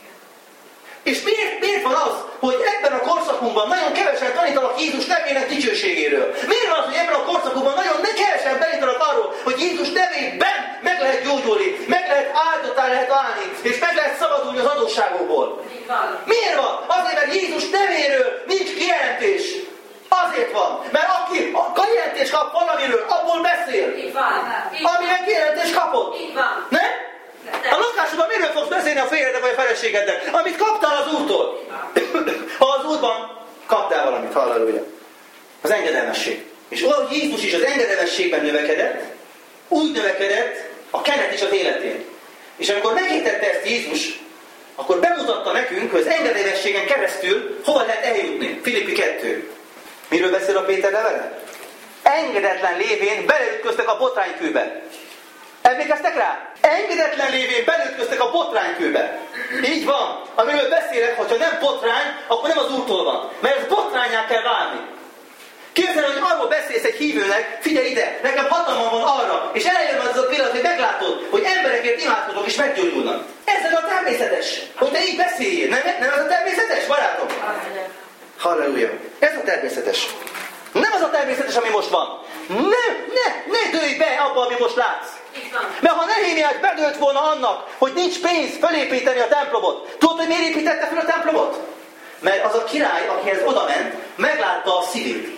És miért, miért van az, hogy ebben a korszakunkban nagyon kevesen tanítanak Jézus nevének dicsőségéről? Miért van az, hogy ebben a korszakunkban nagyon kevesen tanítanak arról, hogy Jézus nevében meg lehet gyógyulni, meg lehet áldottá lehet válni, és meg lehet szabadulni az adósságokból? Miért van? Azért, mert Jézus nevéről nincs kijelentés. Azért van, mert aki a kijelentést kap valamiről, abból beszél. Amire kijelentést kapott. Nem? A lakásodban miről fogsz beszélni a férjednek vagy a feleségednek? Amit kaptál az Úrtól. Ha az Úrban kaptál valamit, halleluja. Az engedelmesség. És ahogy Jézus is az engedelmességben növekedett, úgy növekedett a kenet is az életén. És amikor megértette ezt Jézus, akkor bemutatta nekünk, hogy az engedelmességen keresztül hova lehet eljutni. Filippi kettő. Miről beszél a Péter levele? Engedetlen lévén beleütköztek a botránykőbe. Emlékeztek rá? Engedetlen lévén belütköztek a botránykőbe. Így van. Amiről beszélek, hogyha nem botrány, akkor nem az Úrtól van. Mert ez botrányá kell válni. Képzelj, hogy arról beszélsz egy hívőnek, figyelj ide, nekem hatalmam van arra, és eljön az a pillanat, hogy meglátod, hogy emberekért imádkozok és meggyógyulnak. Ez a természetes, hogy te így beszéljél. Nem, nem ez a természetes, barátom? Halleluja. Ez a természetes. Nem az a természetes, ami most van. Ne, ne, ne dőlj be abba, ami most látsz. Mert ha Nehémiás bedőlt volna annak, hogy nincs pénz felépíteni a templomot, tudod, hogy miért építette fel a templomot? Mert az a király, akihez oda ment, meglátta a szívét.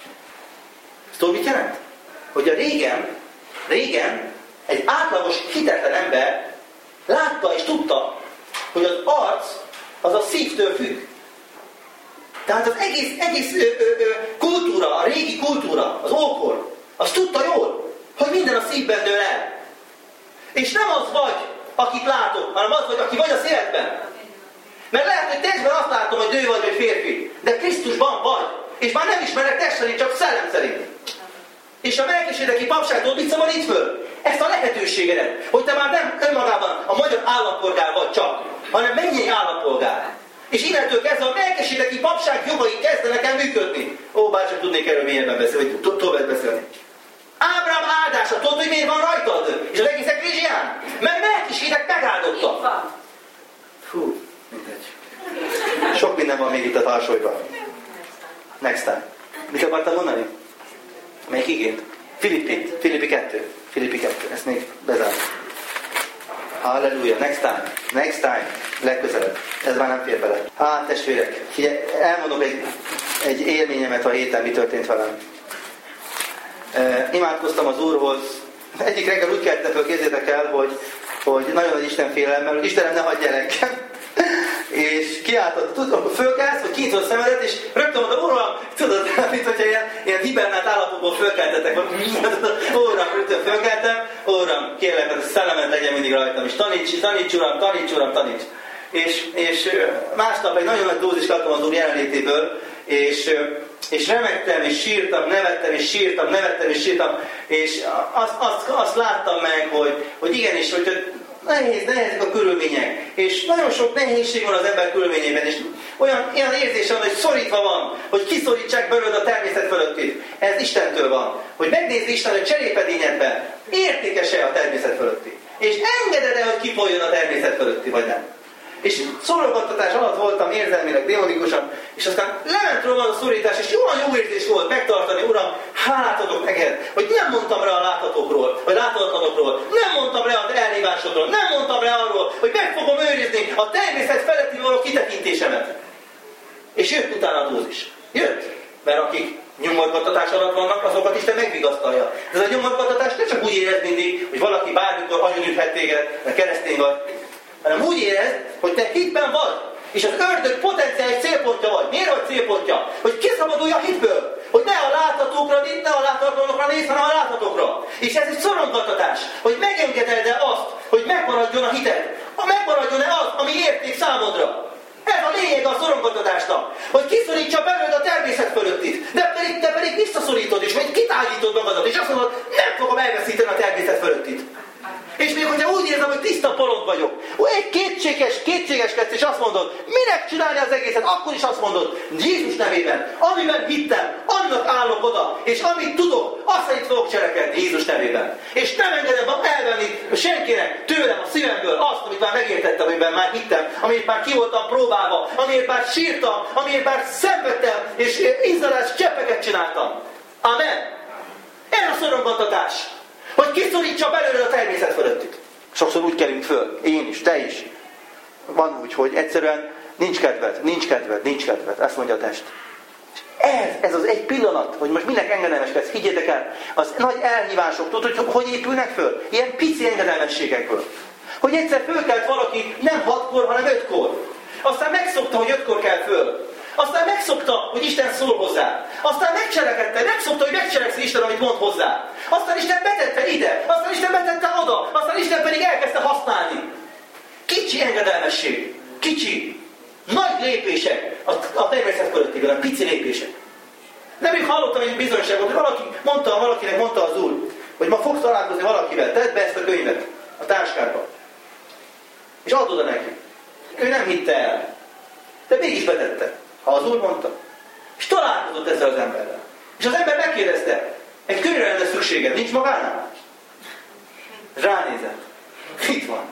Ezt tudod, mit jelent? Hogy a régen, régen egy átlagos, hitetlen ember látta és tudta, hogy az arc az a szívtől függ. Tehát az egész, egész ö, ö, ö, kultúra, a régi kultúra, az ókor, az tudta jól, hogy minden a szívben dől el. És nem az vagy, akit látok, hanem az vagy, aki vagy a szívedben. Mert lehet, hogy testben azt látom, hogy nő vagy, vagy férfi, de Krisztusban vagy. És már nem ismerek test szerint, csak szellem szerint. És a melkisedeki papságtól mit szabadít föl? Ezt a lehetőségedet, hogy te már nem önmagában a magyar állampolgár vagy csak, hanem mennyei állampolgár. És innentől kezdve a melkisedeki papság jogai kezdenek el működni. Ó, bárcsak tudnék erről mélyebben beszélni, vagy tovább beszélni. Ábrám áldása, tudod, hogy miért van rajtad? És az egész eklézsián? Mert Melkisedek megáldotta. Fú, mindegy. Sok minden van még itt a tarsolyban. Next time. Mit akartam mondani? Melyik igényt? Filippi, Filippi kettő. Filippi kettő, ezt még bezárom. Halleluja, next time. Next time. Legközelebb. Ez már nem fér bele. Hát testvérek, figyelj, elmondok egy, egy élményemet a héten, mi történt velem. Uh, imádkoztam az Úrhoz. Egyik reggel úgy keltem föl, képzeljétek el, hogy, hogy nagyon nagy Isten félelemmel, hogy Istenem, ne hagyj el engem. És kiáltott, tudod, fölkelsz, hogy kinyitod a szemedet, és rögtön mondta, Uram, tudod, mint hogyha ilyen, ilyen hibernált állapotból fölkeltetek. Uram, rögtön fölkeltem, Uram, kérlek, hogy a szellemed legyen mindig rajtam, és taníts, taníts, Uram, taníts, Uram, taníts. És, és másnap egy nagyon nagy dózis kaptam az Úr jelenlétéből, és, és remegtem, és sírtam, nevettem, és sírtam, nevettem, és sírtam, és azt, azt, azt láttam meg, hogy, hogy igenis, hogy nehéz, nehézek a körülmények, és nagyon sok nehézség van az ember körülményében, és olyan, olyan érzésem van, hogy szorítva van, hogy kiszorítsák belőled a természet fölöttit. Ez Istentől van. Hogy megnézd Isten, hogy cserépedényedben értékes-e a természet fölötti. És engeded-e, hogy kifoljon a természet fölötti, vagy nem. És szólogattatás alatt voltam érzelmileg, démonikusan, és aztán lement róla a szorítás, és olyan jó érzés volt megtartani, Uram, hálát adok neked, hogy nem mondtam rá a láthatókról, vagy láthatatlanokról, nem mondtam rá az elhívásodról, nem mondtam rá arról, hogy meg fogom őrizni a természet feletti való kitekintésemet. És jött utána a dózis. Jött. Mert akik nyomorgattatás alatt vannak, azokat Isten megvigasztalja. Ez a nyomorgattatás nem csak úgy érez mindig, hogy valaki bármikor agyonüthet téged, mert keresztény vagy, hanem úgy érezd, hogy te hitben vagy, és az ördög potenciális célpontja vagy. Miért vagy célpontja? Hogy kiszabadulj a hitből. Hogy ne a láthatókra, ne a láthatókra nézz, hanem a láthatókra. És ez egy szorongattatás, hogy megengedeld-e azt, hogy megmaradjon a hited. Megmaradjon-e az, ami érték számodra. Ez a lényeg a szorongattatásnak. Hogy kiszorítsa belőled a természet fölöttit. De pedig, te pedig visszaszorítod is, vagy kitágítod magadat, és azt mondod, nem fogom elveszíteni a természet fölöttit. És még hogyha úgy érzem, hogy tiszta polog vagyok, egy kétséges, kétségeskedsz és azt mondod, minek csinálni az egészet, akkor is azt mondod, Jézus nevében, amiben hittem, annak állok oda, és amit tudok, azt szerint fogok cselekedni Jézus nevében. És nem engedem elvenni senkinek tőlem a szívemből azt, amit már megértettem, amiben már hittem, amiért már ki voltam próbálva, amiért már sírtam, amiért már szenvedtem, és izzadás cseppeket csináltam. Amen. Ez a szorongattatás, hogy kiszorítsa belőle a természet fölöttük. Sokszor úgy kelünk föl, én is, te is. Van úgy, hogy egyszerűen nincs kedved, nincs kedved, nincs kedved. Ezt mondja a test. És ez, ez az egy pillanat, hogy most minek engedelmeskedsz, higgyétek el, az nagy elhívások, tudod, hogy hogy épülnek föl? Ilyen pici engedelmességekből. Hogy egyszer fölkelt valaki nem hatkor, hanem ötkor. Aztán megszokta, hogy ötkor kell föl. Aztán megszokta, hogy Isten szól hozzá. Aztán megcselekedte, megszokta, hogy megcselekszi Isten, amit mond hozzá. Aztán Isten betette ide, aztán Isten betette oda, aztán Isten pedig elkezdte használni. Kicsi engedelmesség, kicsi, nagy lépések a, a természet fölöttében, a pici lépések. Nemrég hallottam egy bizonyságot, hogy valaki mondta, valakinek mondta az Úr, hogy ma fogsz találkozni valakivel, tedd be ezt a könyvet a táskádba. És add oda neki. Ő nem hitte el, de mégis betette. Ha az Úr mondta. És találkozott ezzel az emberrel. És az ember megkérdezte, egy könyvre lenne szükséged, nincs magánál? Ránézett. Itt van.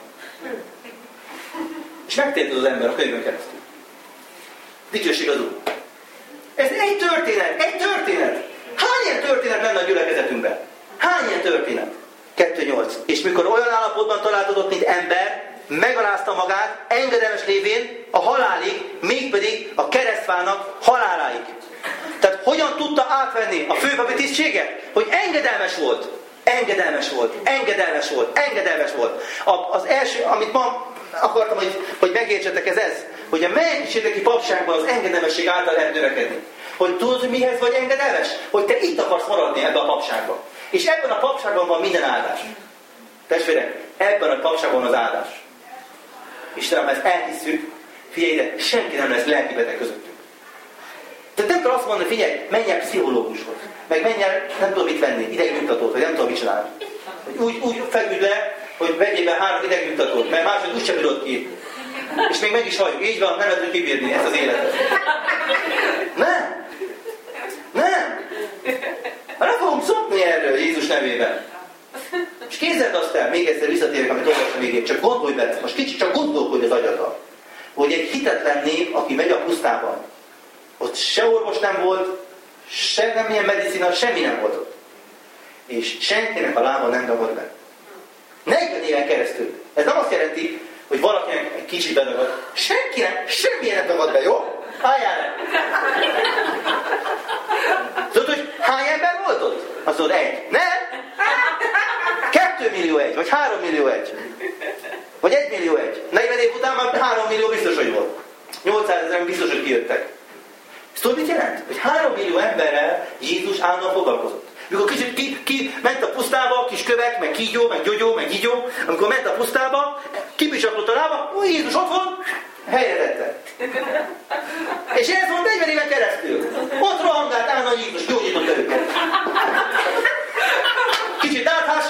És megtért az ember a könyvön keresztül. Dicsőség az Úr. Ez egy történet, egy történet. Hány ilyen történet lenne a gyülekezetünkben? Hány ilyen történet? kettő nyolc. És mikor olyan állapotban találkozott, mint ember, megalázta magát, engedelmes lévén a halálig, mégpedig a keresztfának haláláig. Tehát hogyan tudta átvenni a főpapi tisztséget? Hogy engedelmes volt. Engedelmes volt. Engedelmes volt. Engedelmes volt. A, az első, amit ma akartam, hogy, hogy megértsetek, ez ez. Hogy a Melchisedeki papságban az engedelmesség által lehet növekedni. Hogy tudod, hogy mihez vagy engedelmes? Hogy te itt akarsz maradni ebben a papságban. És ebben a papságban van minden áldás. Testvérek, ebben a papságban az áldás. Istenem, ha ezt elhisszük, figyelj ide, senki nem lesz lelki beteg közöttünk. Tehát nem kell azt mondani, figyelj, menj el pszichológushoz, meg menj el, nem tudom mit venni, idegnyugtatót, vagy nem tudom mit csinálni. Úgy, úgy feküdj le, hogy vegyél be három idegnyugtatót, mert máshogy úgysem bírod ki. És még meg is halljuk, így van, nem lehet kibírni ezt az életet. Nem! Nem! Ha nem fogunk szokni erről Jézus nevében. És képzeld azt el, még egyszer visszatérek, amit olvastam végén, csak gondolj bele, most kicsit csak gondolkodj az agyaddal, hogy egy hitetlen nép, aki megy a pusztában, ott se orvos nem volt, se semmilyen medicina, semmi nem volt ott. És senkinek a lába nem dagad be. negyven éven keresztül. Ez nem azt jelenti, hogy valakinek egy kicsit bedagad. Senkinek, semmilyen nem dagad be, jó? Álljál le! Tudod, hogy hány ember volt ott? Azt mondod, egy. Nem! Kettő millió egy, vagy három millió egy. Vagy egy millió egy. negyven év után már három millió biztos, hogy volt. nyolcszázezren biztos, hogy kijöttek. És tudod, mit jelent? Hogy három millió emberrel Jézus állandóan foglalkozott. Mikor kicsit ki, ki ment a pusztába, kis kövek, meg kígyó, meg gyógyó, meg gígyó, amikor ment a pusztába, kibicsaklott a lába, ó, Jézus ott van, helyre tette. És ez volt negyven éven keresztül. Ott rohangált állandóan Jézus, gyógyította őket. Kicsit áthás.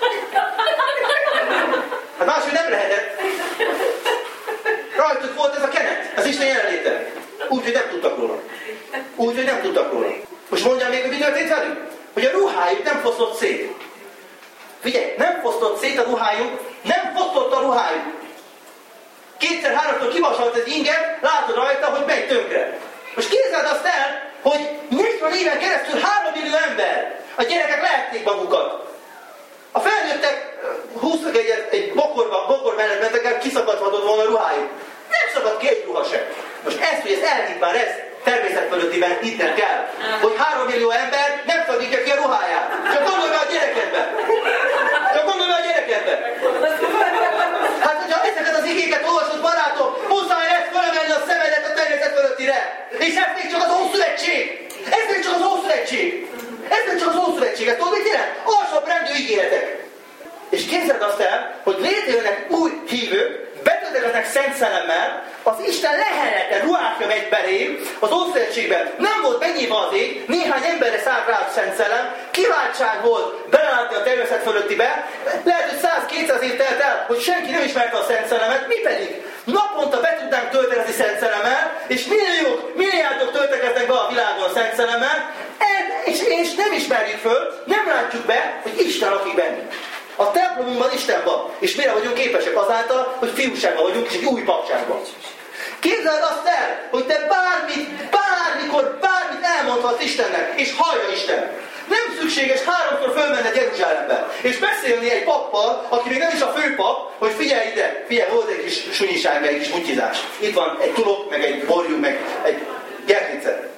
Hát máshogy nem lehetett. Rajtuk volt ez a kenet, az Isten jelenléte. Úgy, hogy nem tudtak róla. Úgy, hogy nem tudtak róla. Most mondjam még, hogy mi történt velük? Hogy a ruhájuk nem fosztott szét. Figyelj, nem fosztott szét a ruhájuk, nem fosztott a ruhájuk. Kétszer-háromszor kivasalt egy inget, látod rajta, hogy megy tönkre. Most képzeld azt el, hogy negyven éven keresztül három millió ember, a gyerekek lehették magukat. A felnőttek húztak egy, egy bokorba, bokor mellett mentek el, kiszakadhatott volna a ruhájuk. Nem szakad ki egy ruha sem. Most ezt, hogy ez elhitt már ez, természet fölöttiben hittnek kell, hogy három millió ember nem szakítja ki a ruháját. Csak gondolj be a gyerekedbe. Csak gondolj be a gyerekedbe. Hát, hogyha ezeket az igéket olvasod, barátom, muszáj lesz fölvenni a szemedet a természet fölöttire. És ez még csak az Ószövetség. Ez még csak az Ószövetség. Ez még csak az Ószövetség. Tudod, mit jelent? Alsóbb rendű ígéretek. És képzeld azt el, hogy létrejönnek új hívők, betöltekeznek Szent Szellemmel, az Isten lehelete, ruákja megy belé, az Ószövetségben nem volt megnyitva az ég, néhány emberre szállt rá a Szent Szellem, kiváltság volt belelátni a természet fölöttibe, lehet, hogy száz-kétszáz év telt el, hogy senki nem ismerte a Szent Szellemet, mi pedig naponta be tudnánk töltekezni Szent Szellemmel, és milliók, milliárdok töltekeznek be a világon a Szent Szellemmel, és, és nem ismerjük föl, nem látjuk be, hogy Isten lakik bennünk. A templomunkban Isten van, és mire vagyunk képesek? Azáltal, hogy fiúságban vagyunk, és egy új papságban. Képzeld azt el, hogy te bármit, bármikor, bármit elmondhatsz Istennek, és hallja Isten. Nem szükséges háromszor fölmenned Jeruzsálembe, és beszélni egy pappal, aki még nem is a főpap, hogy figyelj ide, figyelj, volt egy kis sunyiság, egy kis mutyizás. Itt van egy tulok, meg egy borjú, meg egy gyerkőce.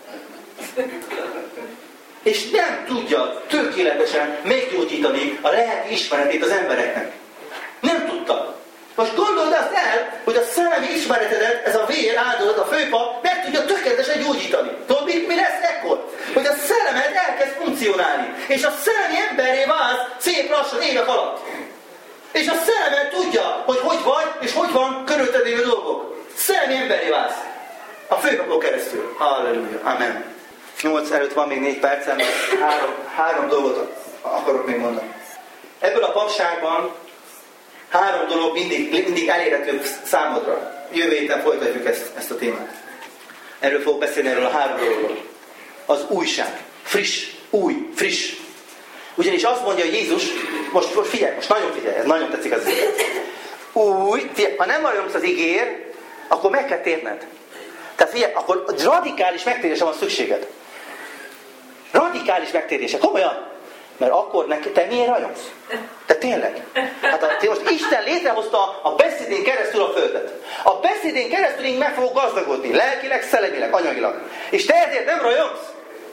És nem tudja tökéletesen meggyógyítani a lelki ismeretét az embereknek. Nem tudta. Most gondold azt el, hogy a szellemi ismeretedet, ez a vér áldozat, a főpap meg tudja tökéletesen gyógyítani. Tudod, mi, mi lesz ekkor? Hogy a szellemed elkezd funkcionálni. És a szellemi emberré válsz szép lassan évek alatt. És a szellemed tudja, hogy hogy vagy, és hogy van körülötted lévő dolgok. Szellemi emberré válsz. A főpapon keresztül. Halleluja. Amen. Nyolc előtt van még négy percem, három, három dolgot akarok még mondani. Ebből a papságban három dolog mindig, mindig elérhető számodra. Jövő héten folytatjuk ezt, ezt a témát. Erről fogok beszélni, erről a három dologról. Az újság. Friss. Új. Friss. Ugyanis azt mondja Jézus, most, most figyelj, most nagyon figyelj, ez nagyon tetszik az igér. Új, figyelj, ha nem rajongsz az igér, akkor meg kell térned. Tehát figyelj, akkor radikális megtérésre van szükséged. Radikális megtérése. Komolyan. Mert akkor neki, te miért rajongsz? Te tényleg? Hát a, most Isten létrehozta a beszédén keresztül a földet. A beszédén keresztül így meg fogok gazdagodni. Lelkileg, szellemileg, anyagilag. És te ezért nem rajongsz?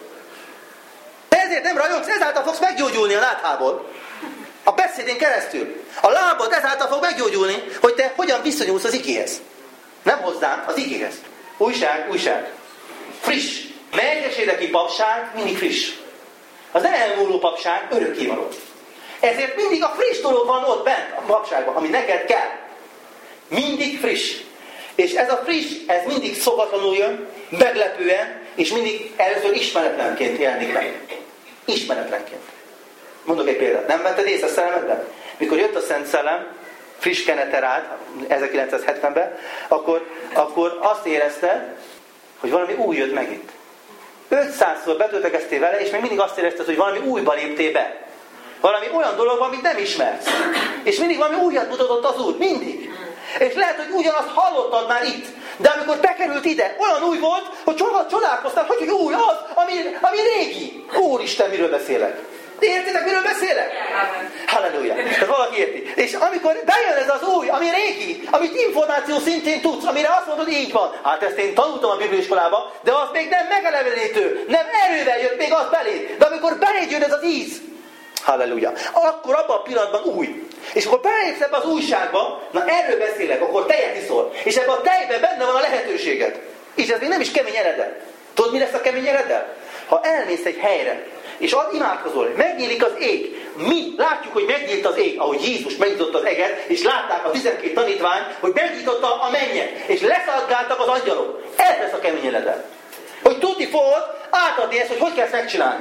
Te ezért nem rajongsz? Ezáltal fogsz meggyógyulni a láthából. A beszédén keresztül. A lábad ezáltal fog meggyógyulni, hogy te hogyan viszonyulsz az igéhez. Nem hozzám, az igéhez. Újság, újság. Friss. Melchisedeki papság mindig friss. Az nem elmúló papság örökkévaló. Ezért mindig a friss dolog van ott bent a papságban, ami neked kell. Mindig friss. És ez a friss, ez mindig szokatlanul jön, meglepően, és mindig először ismeretlenként jelenik meg. Ismeretlenként. Mondok egy példát. Nem vetted észre a szellemedben? Mikor jött a Szent Szellem, friss kenete rád, ezerkilencszázhetvenben, akkor, akkor azt érezted, hogy valami új jött meg itt. ötszázszor betöltekeztél vele, és még mindig azt érezted, hogy valami újba léptél be. Valami olyan dolog, amit nem ismersz. És mindig valami újat mutatott az Úr. Mindig. És lehet, hogy ugyanazt hallottad már itt. De amikor bekerült ide, olyan új volt, hogy csodálkoztál, hogy, hogy új az, ami, ami régi. Úristen, miről beszélek? De értitek, miről beszélek? Halleluja. Tehát valaki érti. És amikor bejön ez az új, ami régi, amit információ szintén tudsz, amire azt mondod, így van. Hát ezt én tanultam a bibliaiskolába, de az még nem megelevenítő, nem erővel jött még az belé. De amikor beléd jön ez az íz, halleluja, akkor abban a pillanatban új. És akkor belépsz ebbe az újságba, na erről beszélek, akkor tejet iszol. És ebben a tejben benne van a lehetőséged. És ez még nem is kemény eredel. Tudod, mi lesz a kemény eredel? Ha elmész egy helyre, és ad imádkozol, megnyílik az ég. Mi látjuk, hogy megnyílt az ég, ahogy Jézus megnyitotta az eget, és látták a tizenkét tanítvány, hogy megnyitotta a mennyet, és leszaladgáltak az angyalok. Ez lesz a kemény eredel. Hogy tudni fogod átadni ezt, hogy hogy kell ezt megcsinálni.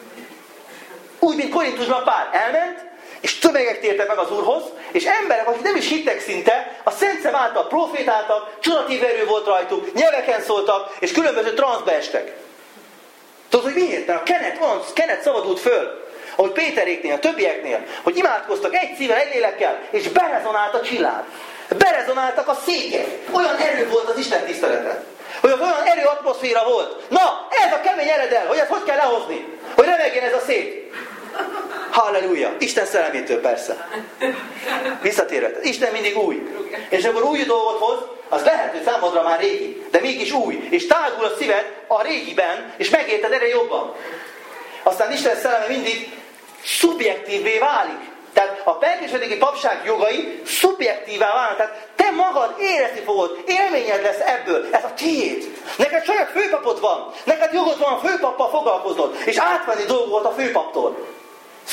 Úgy, mint Korintusban Pál elment, és tömegek tértek meg az Úrhoz, és emberek, akik nem is hittek szinte, a Szent Szem által profétáltak, csodatív erő volt rajtuk, nyelveken szóltak, és különböző transzbe estek. Tudod, hogy miért? Mert a kenet, olyan kenet szabadult föl, ahogy Péteréknél, a többieknél, hogy imádkoztak egy szívvel, egy lélekkel, és berezonált a csillád. Berezonáltak a székek. Olyan erő volt az Isten tisztelete. Hogy az olyan erő atmoszféra volt. Na, ez a kemény eredel, hogy ezt hogy kell lehozni. Hogy remegjen ez a szék. Halleluja. Isten szellemétől persze. Visszatérve. Isten mindig új. És akkor új dolgot hoz, az lehet, hogy számodra már régi, de mégis új. És tágul a szíved a régiben, és megérted erre jobban. Aztán Isten szelleme mindig szubjektívvé válik. Tehát a melchisedeki papság jogai szubjektívá válnak. Tehát te magad érezni fogod, élményed lesz ebből. Ez a tiéd. Neked saját főpapod van. Neked jogod van a főpappal foglalkoznod, és átvenni dolgokat a főpaptól.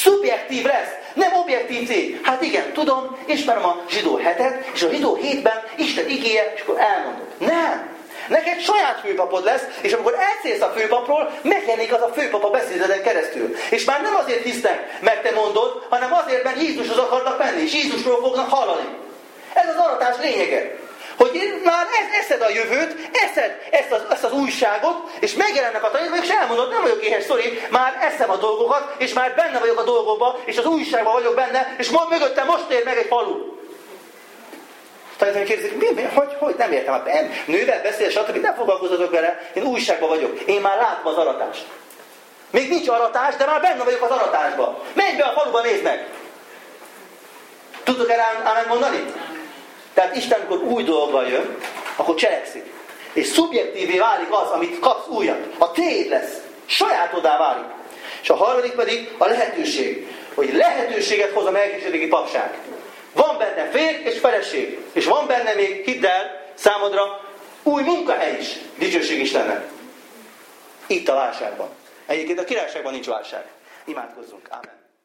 Szubjektív lesz, nem objektív cél. Hát igen, tudom, ismerem a zsidó hetet, és a zsidó hétben Isten igéje, és akkor elmondod. Nem! Neked saját főpapod lesz, és amikor elszélsz a főpapról, megjelenik az a főpap a beszédeden keresztül. És már nem azért hisznek, mert te mondod, hanem azért, mert Jézushoz akarnak menni, és Jézusról fognak hallani. Ez az aratás lényege. Hogy már eszed a jövőt, eszed ezt az, ezt az újságot, és megjelennek a tanítványok, és elmondod, nem vagyok éhes, sorry, már eszem a dolgokat, és már benne vagyok a dolgokban, és az újságban vagyok benne, és mögöttem most ér meg egy falu. Tanítványok kérdezik, mi, mi, hogy, hogy, nem értem, hát nem, nővel beszél, stb. Nem foglalkozatok vele, én újságban vagyok, én már látom az aratást. Még nincs aratás, de már benne vagyok az aratásban. Menj be a faluba, nézd meg! Tudtok erre ámen mondani? Tehát Isten, amikor új dologgal jön, akkor cselekszik. És szubjektívé válik az, amit kapsz újat. A tiéd lesz. Sajátodá válik. És a harmadik pedig a lehetőség. Hogy lehetőséget hoz a melkisedéki papság. Van benne férj és feleség. És van benne még, hidd el, számodra új munkahely is. Dicsőség Istennek. Itt a válságban. Egyébként a királyságban nincs válság. Imádkozzunk. Ámen.